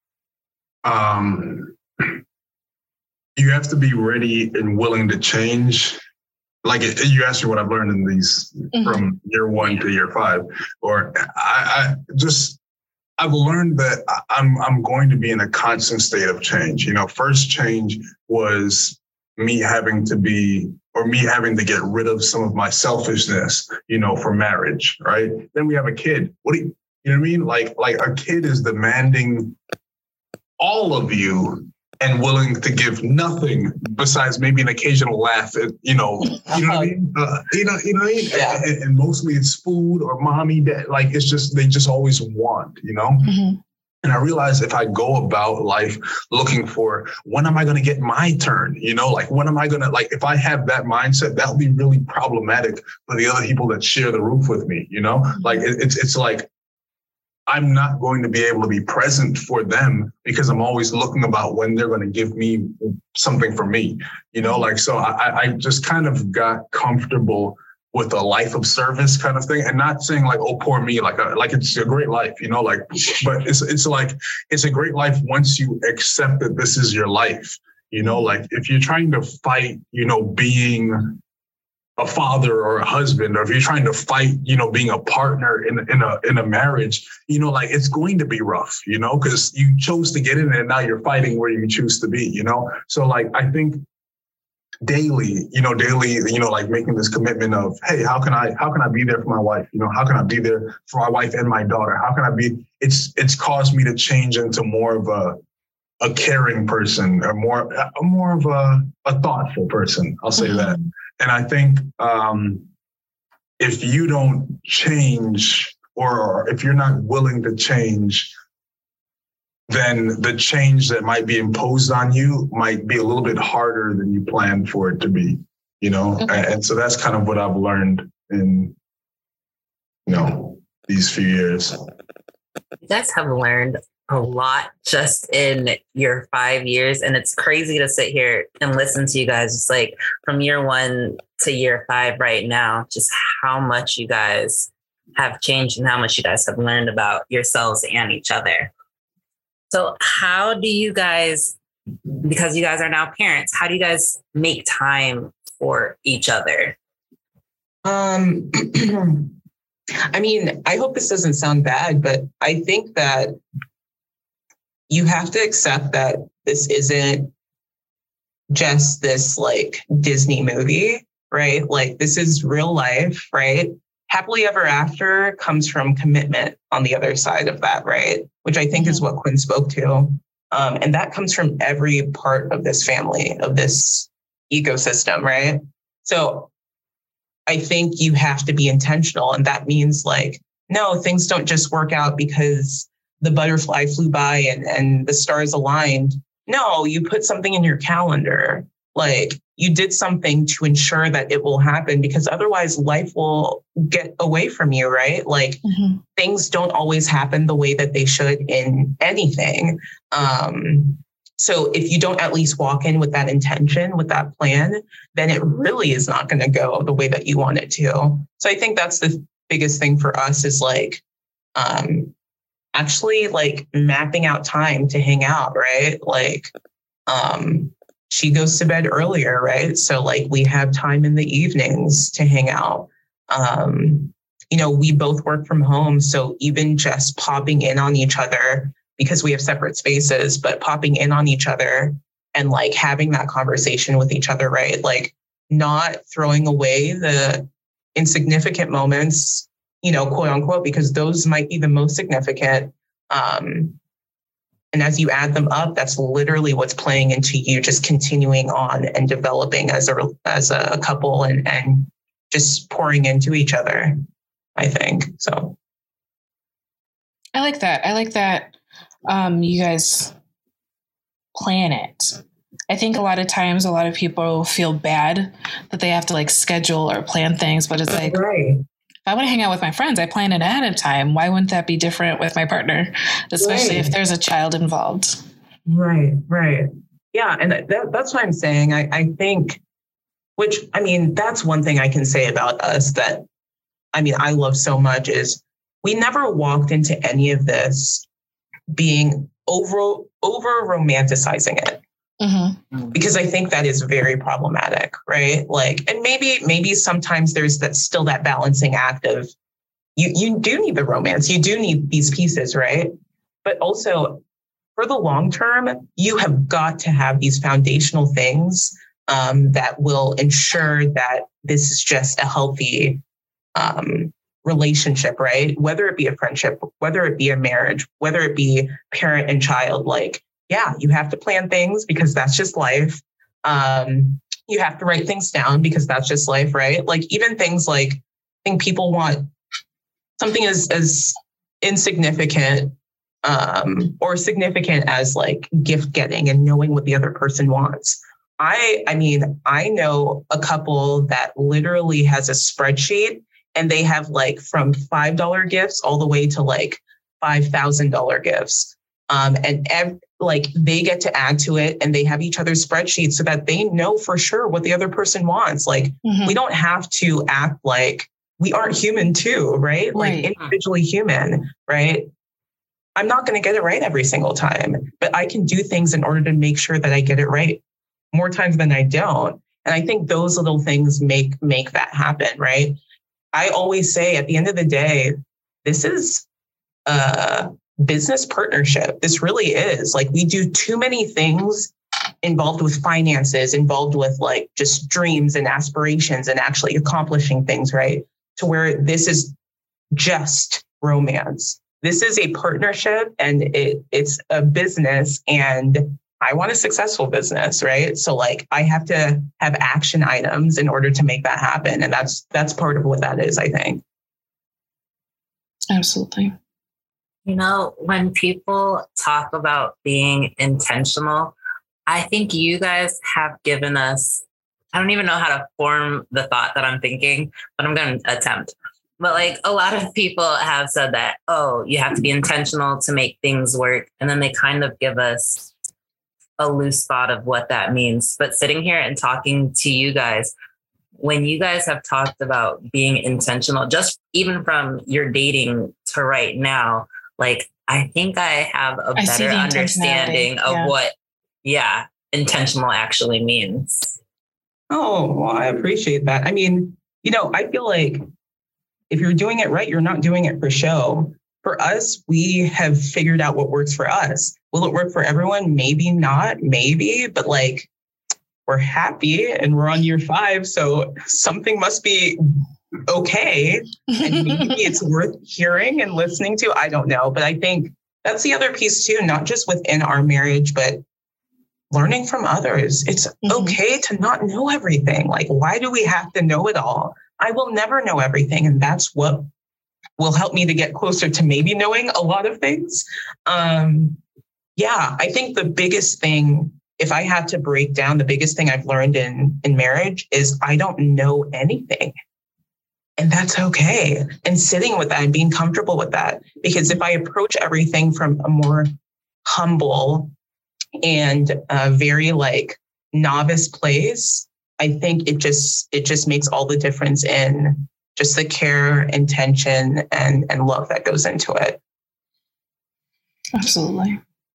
um, you have to be ready and willing to change. Like you asked me what I've learned in these mm-hmm. from year one to year five, or I, I just, I've learned that I'm, I'm going to be in a constant state of change. You know, first change was me having to be, or me having to get rid of some of my selfishness, you know, for marriage, right? Then we have a kid. What do you, you know what I mean? Like, like a kid is demanding all of you and willing to give nothing besides maybe an occasional laugh at, you know, you know what I mean? Uh, you know, you know what I mean? Yeah. And, and mostly it's food or mommy, dad, like it's just, they just always want, you know? Mm-hmm. And I realized if I go about life looking for, when am I going to get my turn? You know, like, when am I going to, like, if I have that mindset, that'll be really problematic for the other people that share the roof with me, you know? Like, it, it's it's like, I'm not going to be able to be present for them because I'm always looking about when they're going to give me something for me, you know, like, so I, I just kind of got comfortable with a life of service kind of thing, and not saying like, oh, poor me, like, a, like it's a great life, you know, like, but it's, it's like, it's a great life once you accept that this is your life, you know, like if you're trying to fight, you know, being a father or a husband, or if you're trying to fight, you know, being a partner in, in a in a marriage, you know, like it's going to be rough, you know, because you chose to get in it and now you're fighting where you choose to be, you know. So like, I think daily, you know, daily, you know, like making this commitment of, hey, how can I, how can I be there for my wife? You know, how can I be there for my wife and my daughter? How can I be, it's, it's caused me to change into more of a, a caring person, or more, a more of a, a thoughtful person. I'll say mm-hmm. that. And I think um, if you don't change, or if you're not willing to change, then the change that might be imposed on you might be a little bit harder than you planned for it to be, you know? Okay. And, and so that's kind of what I've learned in, you know, these few years. You guys have learned a lot just in your five years. And it's crazy to sit here and listen to you guys, just like from year one to year five right now, just how much you guys have changed and how much you guys have learned about yourselves and each other. So how do you guys, because you guys are now parents, how do you guys make time for each other? Um, I mean, I hope this doesn't sound bad, but I think that you have to accept that this isn't just this like Disney movie, right? Like this is real life, right? Happily ever after comes from commitment on the other side of that, right? Which I think mm-hmm. is what Quinn spoke to. Um, and that comes from every part of this family, of this ecosystem, right? So I think you have to be intentional. And that means like, no, things don't just work out because the butterfly flew by and, and the stars aligned. No, you put something in your calendar. Like you did something to ensure that it will happen, because otherwise life will get away from you, right? Like mm-hmm. things don't always happen the way that they should in anything. Um, so if you don't at least walk in with that intention, with that plan, then it really is not going to go the way that you want it to. So I think that's the biggest thing for us is like, um, actually like mapping out time to hang out, right? Like, um, she goes to bed earlier, right? So like we have time in the evenings to hang out. Um, you know, we both work from home. So even just popping in on each other, because we have separate spaces, but popping in on each other and like having that conversation with each other, right? Like not throwing away the insignificant moments, you know, quote unquote, because those might be the most significant. Um, And as you add them up, that's literally what's playing into you just continuing on and developing as a as a couple and, and just pouring into each other, I think. So I like that. I like that um, you guys plan it. I think a lot of times a lot of people feel bad that they have to like schedule or plan things, but it's like, right. if I want to hang out with my friends, I plan it ahead of time. Why wouldn't that be different with my partner, especially right. if there's a child involved? Right, right. Yeah, and that, that's what I'm saying. I, I think, which, I mean, that's one thing I can say about us that, I mean, I love so much is we never walked into any of this being over, over romanticizing it. Mm-hmm. Because I think that is very problematic, right? Like, and maybe, maybe sometimes there's that still that balancing act of you, you do need the romance, you do need these pieces, right? But also for the long term, you have got to have these foundational things um, that will ensure that this is just a healthy um, relationship, right? Whether it be a friendship, whether it be a marriage, whether it be parent and child, like, yeah, you have to plan things because that's just life. Um, you have to write things down because that's just life, right? Like even things like, I think people want something as, as insignificant um, or significant as like gift getting and knowing what the other person wants. I, I mean, I know a couple that literally has a spreadsheet and they have like from five dollar gifts all the way to like five thousand dollars gifts. Um, and ev- like they get to add to it and they have each other's spreadsheets so that they know for sure what the other person wants. Like mm-hmm. we don't have to act like we aren't human too, right? right. Like individually human, right? I'm not going to get it right every single time, but I can do things in order to make sure that I get it right more times than I don't. And I think those little things make, make that happen, right? I always say at the end of the day, this is a business partnership. This really is. Like we do too many things involved with finances, involved with like just dreams and aspirations and actually accomplishing things, right? To where this is just romance. this is a partnership and it it's a business, and I want a successful business, right? So like I have to have action items in order to make that happen. And that's that's part of what that is, I think. Absolutely. You know, when people talk about being intentional, I think you guys have given us, I don't even know how to form the thought that I'm thinking, but I'm going to attempt. But like a lot of people have said that, oh, you have to be intentional to make things work. And then they kind of give us a loose thought of what that means. But sitting here and talking to you guys, when you guys have talked about being intentional, just even from your dating to right now, like, I think I have a I better understanding of yeah. what, yeah, intentional actually means. Oh, well, I appreciate that. I mean, you know, I feel like if you're doing it right, you're not doing it for show. For us, we have figured out what works for us. Will it work for everyone? Maybe not, maybe, but like we're happy and we're on year five. So something must be okay. And maybe it's worth hearing and listening to. I don't know. But I think that's the other piece too, not just within our marriage, but learning from others. It's mm-hmm. okay to not know everything. Like, why do we have to know it all? I will never know everything. And that's what will help me to get closer to maybe knowing a lot of things. Um, yeah, I think the biggest thing, if I had to break down, the biggest thing I've learned in, in marriage is I don't know anything. And that's okay. And sitting with that and being comfortable with that. Because if I approach everything from a more humble and a very like novice place, I think it just it just makes all the difference in just the care, intention, and, and love that goes into it. Absolutely.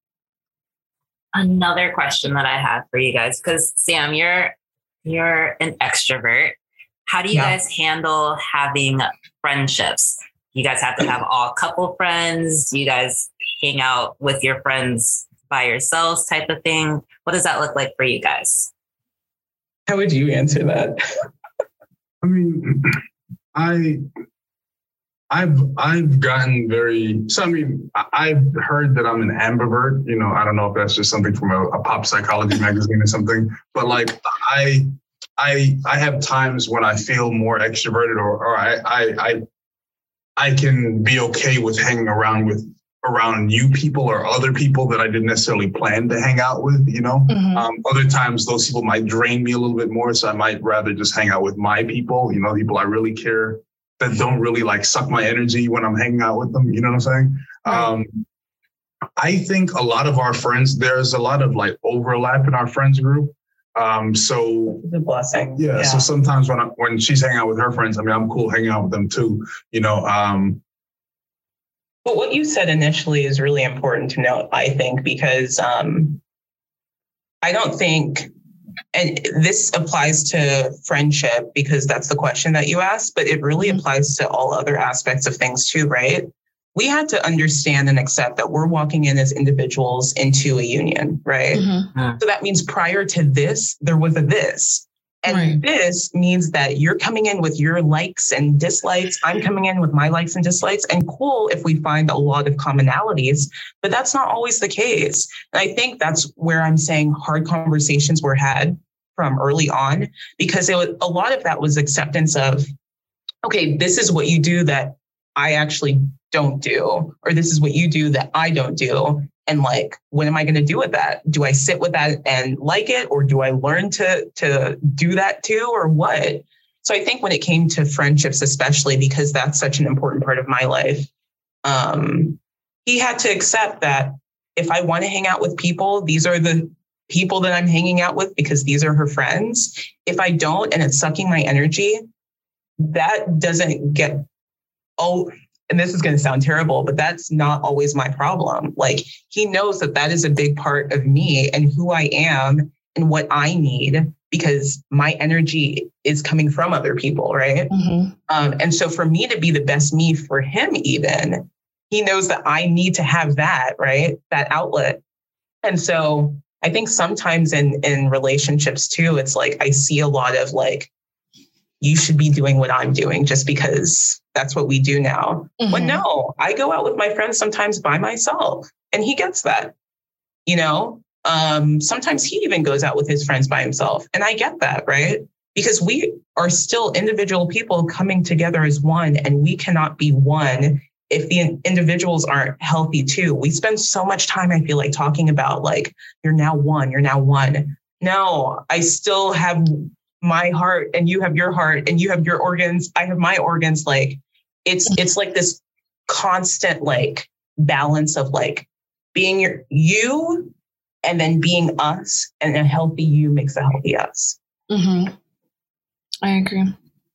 Another question that I have for you guys, because Sam, you're you're an extrovert. How do you yeah. guys handle having friendships? You guys have to have all couple friends? Do you guys hang out with your friends by yourselves type of thing? What does that look like for you guys? How would you answer that? I mean, I, I've I've gotten very. So I mean, I've heard that I'm an ambivert. You know, I don't know if that's just something from a, a pop psychology magazine or something. But like, I I I have times when I feel more extroverted, or or I I I, I can be okay with hanging around with. around new people or other people that I didn't necessarily plan to hang out with, you know. Mm-hmm. Um, other times those people might drain me a little bit more. So I might rather just hang out with my people, you know, people I really care that don't really like suck my energy when I'm hanging out with them. You know what I'm saying? Right. Um, I think a lot of our friends, there's a lot of like overlap in our friends group. Um, so it's a blessing. Yeah, yeah. So sometimes when I, when she's hanging out with her friends, I mean, I'm cool hanging out with them too, you know. Um, But what you said initially is really important to note, I think, because um, I don't think, and this applies to friendship because that's the question that you asked, but it really mm-hmm. applies to all other aspects of things too, right? We had to understand and accept that we're walking in as individuals into a union, right? Mm-hmm. So that means prior to this, there was a this. And right. this means that you're coming in with your likes and dislikes. I'm coming in with my likes and dislikes. And cool if we find a lot of commonalities, but that's not always the case. And I think that's where I'm saying hard conversations were had from early on, because it was, a lot of that was acceptance of, okay, this is what you do that I actually don't do, or this is what you do that I don't do. And like, what am I going to do with that? Do I sit with that and like it? Or do I learn to, to do that too, or what? So I think when it came to friendships, especially because that's such an important part of my life, um, he had to accept that if I want to hang out with people, these are the people that I'm hanging out with because these are her friends. If I don't, and it's sucking my energy, that doesn't get, oh, and this is going to sound terrible, but that's not always my problem. Like, he knows that that is a big part of me and who I am and what I need, because my energy is coming from other people, right? Mm-hmm. Um, and so for me to be the best me for him, even, he knows that I need to have that, right? That outlet. And so I think sometimes in, in relationships too, it's like, I see a lot of like, you should be doing what I'm doing just because that's what we do now. Mm-hmm. But no, I go out with my friends sometimes by myself, and he gets that, you know, um, sometimes he even goes out with his friends by himself. And I get that, right? Because we are still individual people coming together as one, and we cannot be one if the individuals aren't healthy too. We spend so much time, I feel like, talking about like, you're now one, you're now one. No, I still have my heart and you have your heart and you have your organs. I have my organs. Like it's, it's like this constant like balance of like being your, you and then being us, and a healthy you makes a healthy us. Mm-hmm. I agree.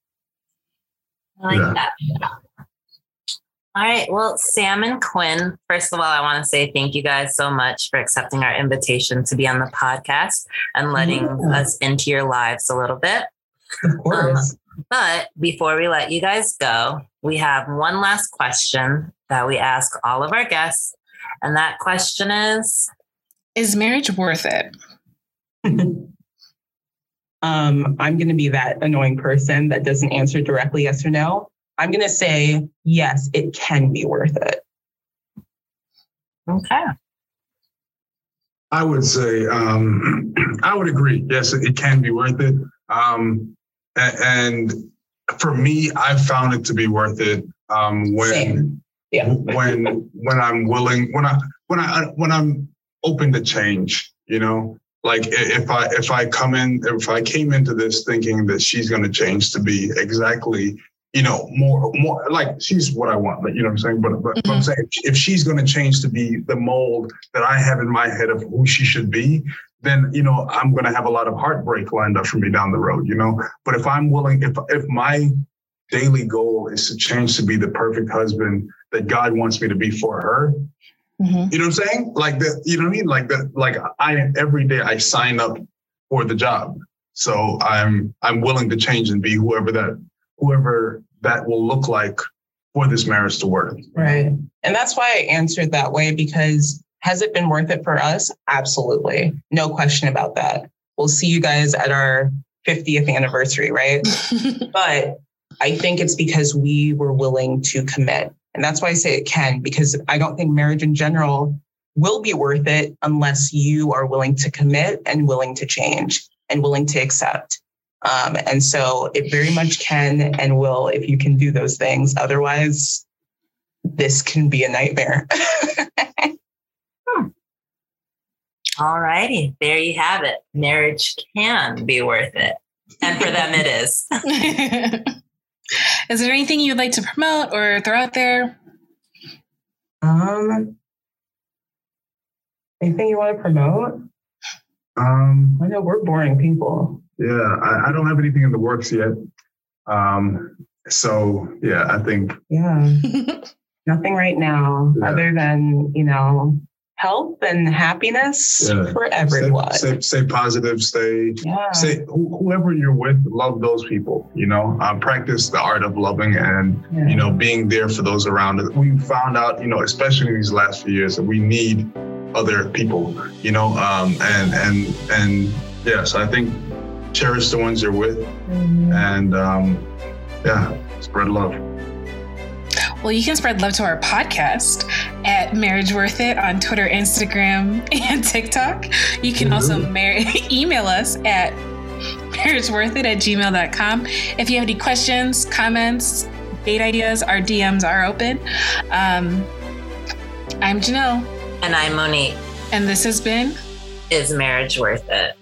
I like yeah. that. All right. Well, Sam and Quinn, first of all, I want to say thank you guys so much for accepting our invitation to be on the podcast and letting yeah. us into your lives a little bit. Of course. Um, but before we let you guys go, we have one last question that we ask all of our guests. And that question is, is marriage worth it? um, I'm going to be that annoying person that doesn't answer directly yes or no. I'm going to say, yes, it can be worth it. Okay. I would say, um, I would agree. Yes, it can be worth it. Um, and for me, I've found it to be worth it um, when, Same. Yeah. when, when I'm willing, when I, when I, when I'm open to change, you know, like if I, if I come in, if I came into this thinking that she's going to change to be exactly, you know, more, more like she's what I want, like, you know what I'm saying? But, but, mm-hmm. but I'm saying if she's going to change to be the mold that I have in my head of who she should be, then, you know, I'm going to have a lot of heartbreak lined up for me down the road, you know? But if I'm willing, if, if my daily goal is to change to be the perfect husband that God wants me to be for her, mm-hmm. you know what I'm saying? Like that, you know what I mean? Like that, like I, every day I sign up for the job. So I'm, I'm willing to change and be whoever that, whoever that will look like for this marriage to work. Right. And that's why I answered that way, because has it been worth it for us? Absolutely. No question about that. We'll see you guys at our fiftieth anniversary, right? But I think it's because we were willing to commit. And that's why I say it can, because I don't think marriage in general will be worth it unless you are willing to commit and willing to change and willing to accept. Um, and so it very much can and will if you can do those things. Otherwise, this can be a nightmare. hmm. All righty. There you have it. Marriage can be worth it. And for them, it is. Is there anything you'd like to promote or throw out there? Um, anything you want to promote? Um, I know we're boring people. Yeah, I, I don't have anything in the works yet. Um, so yeah, I think yeah, nothing right now yeah. other than, you know, health and happiness yeah. for everyone. Stay, stay, stay positive. Stay. Yeah. Stay. Wh- whoever you're with, love those people. You know, um, practice the art of loving and yeah. you know being there for those around us. We found out, you know, especially in these last few years, that we need other people. You know, um, and and and yeah. So I think. Cherish the ones you're with, mm-hmm. and um, yeah, spread love. Well, you can spread love to our podcast at Marriage Worth It on Twitter, Instagram, and TikTok. You can mm-hmm. also mar- email us at marriageworthit at gmail dot com. If you have any questions, comments, date ideas, our D Ms are open. Um, I'm Janelle. And I'm Monique. And this has been Is Marriage Worth It?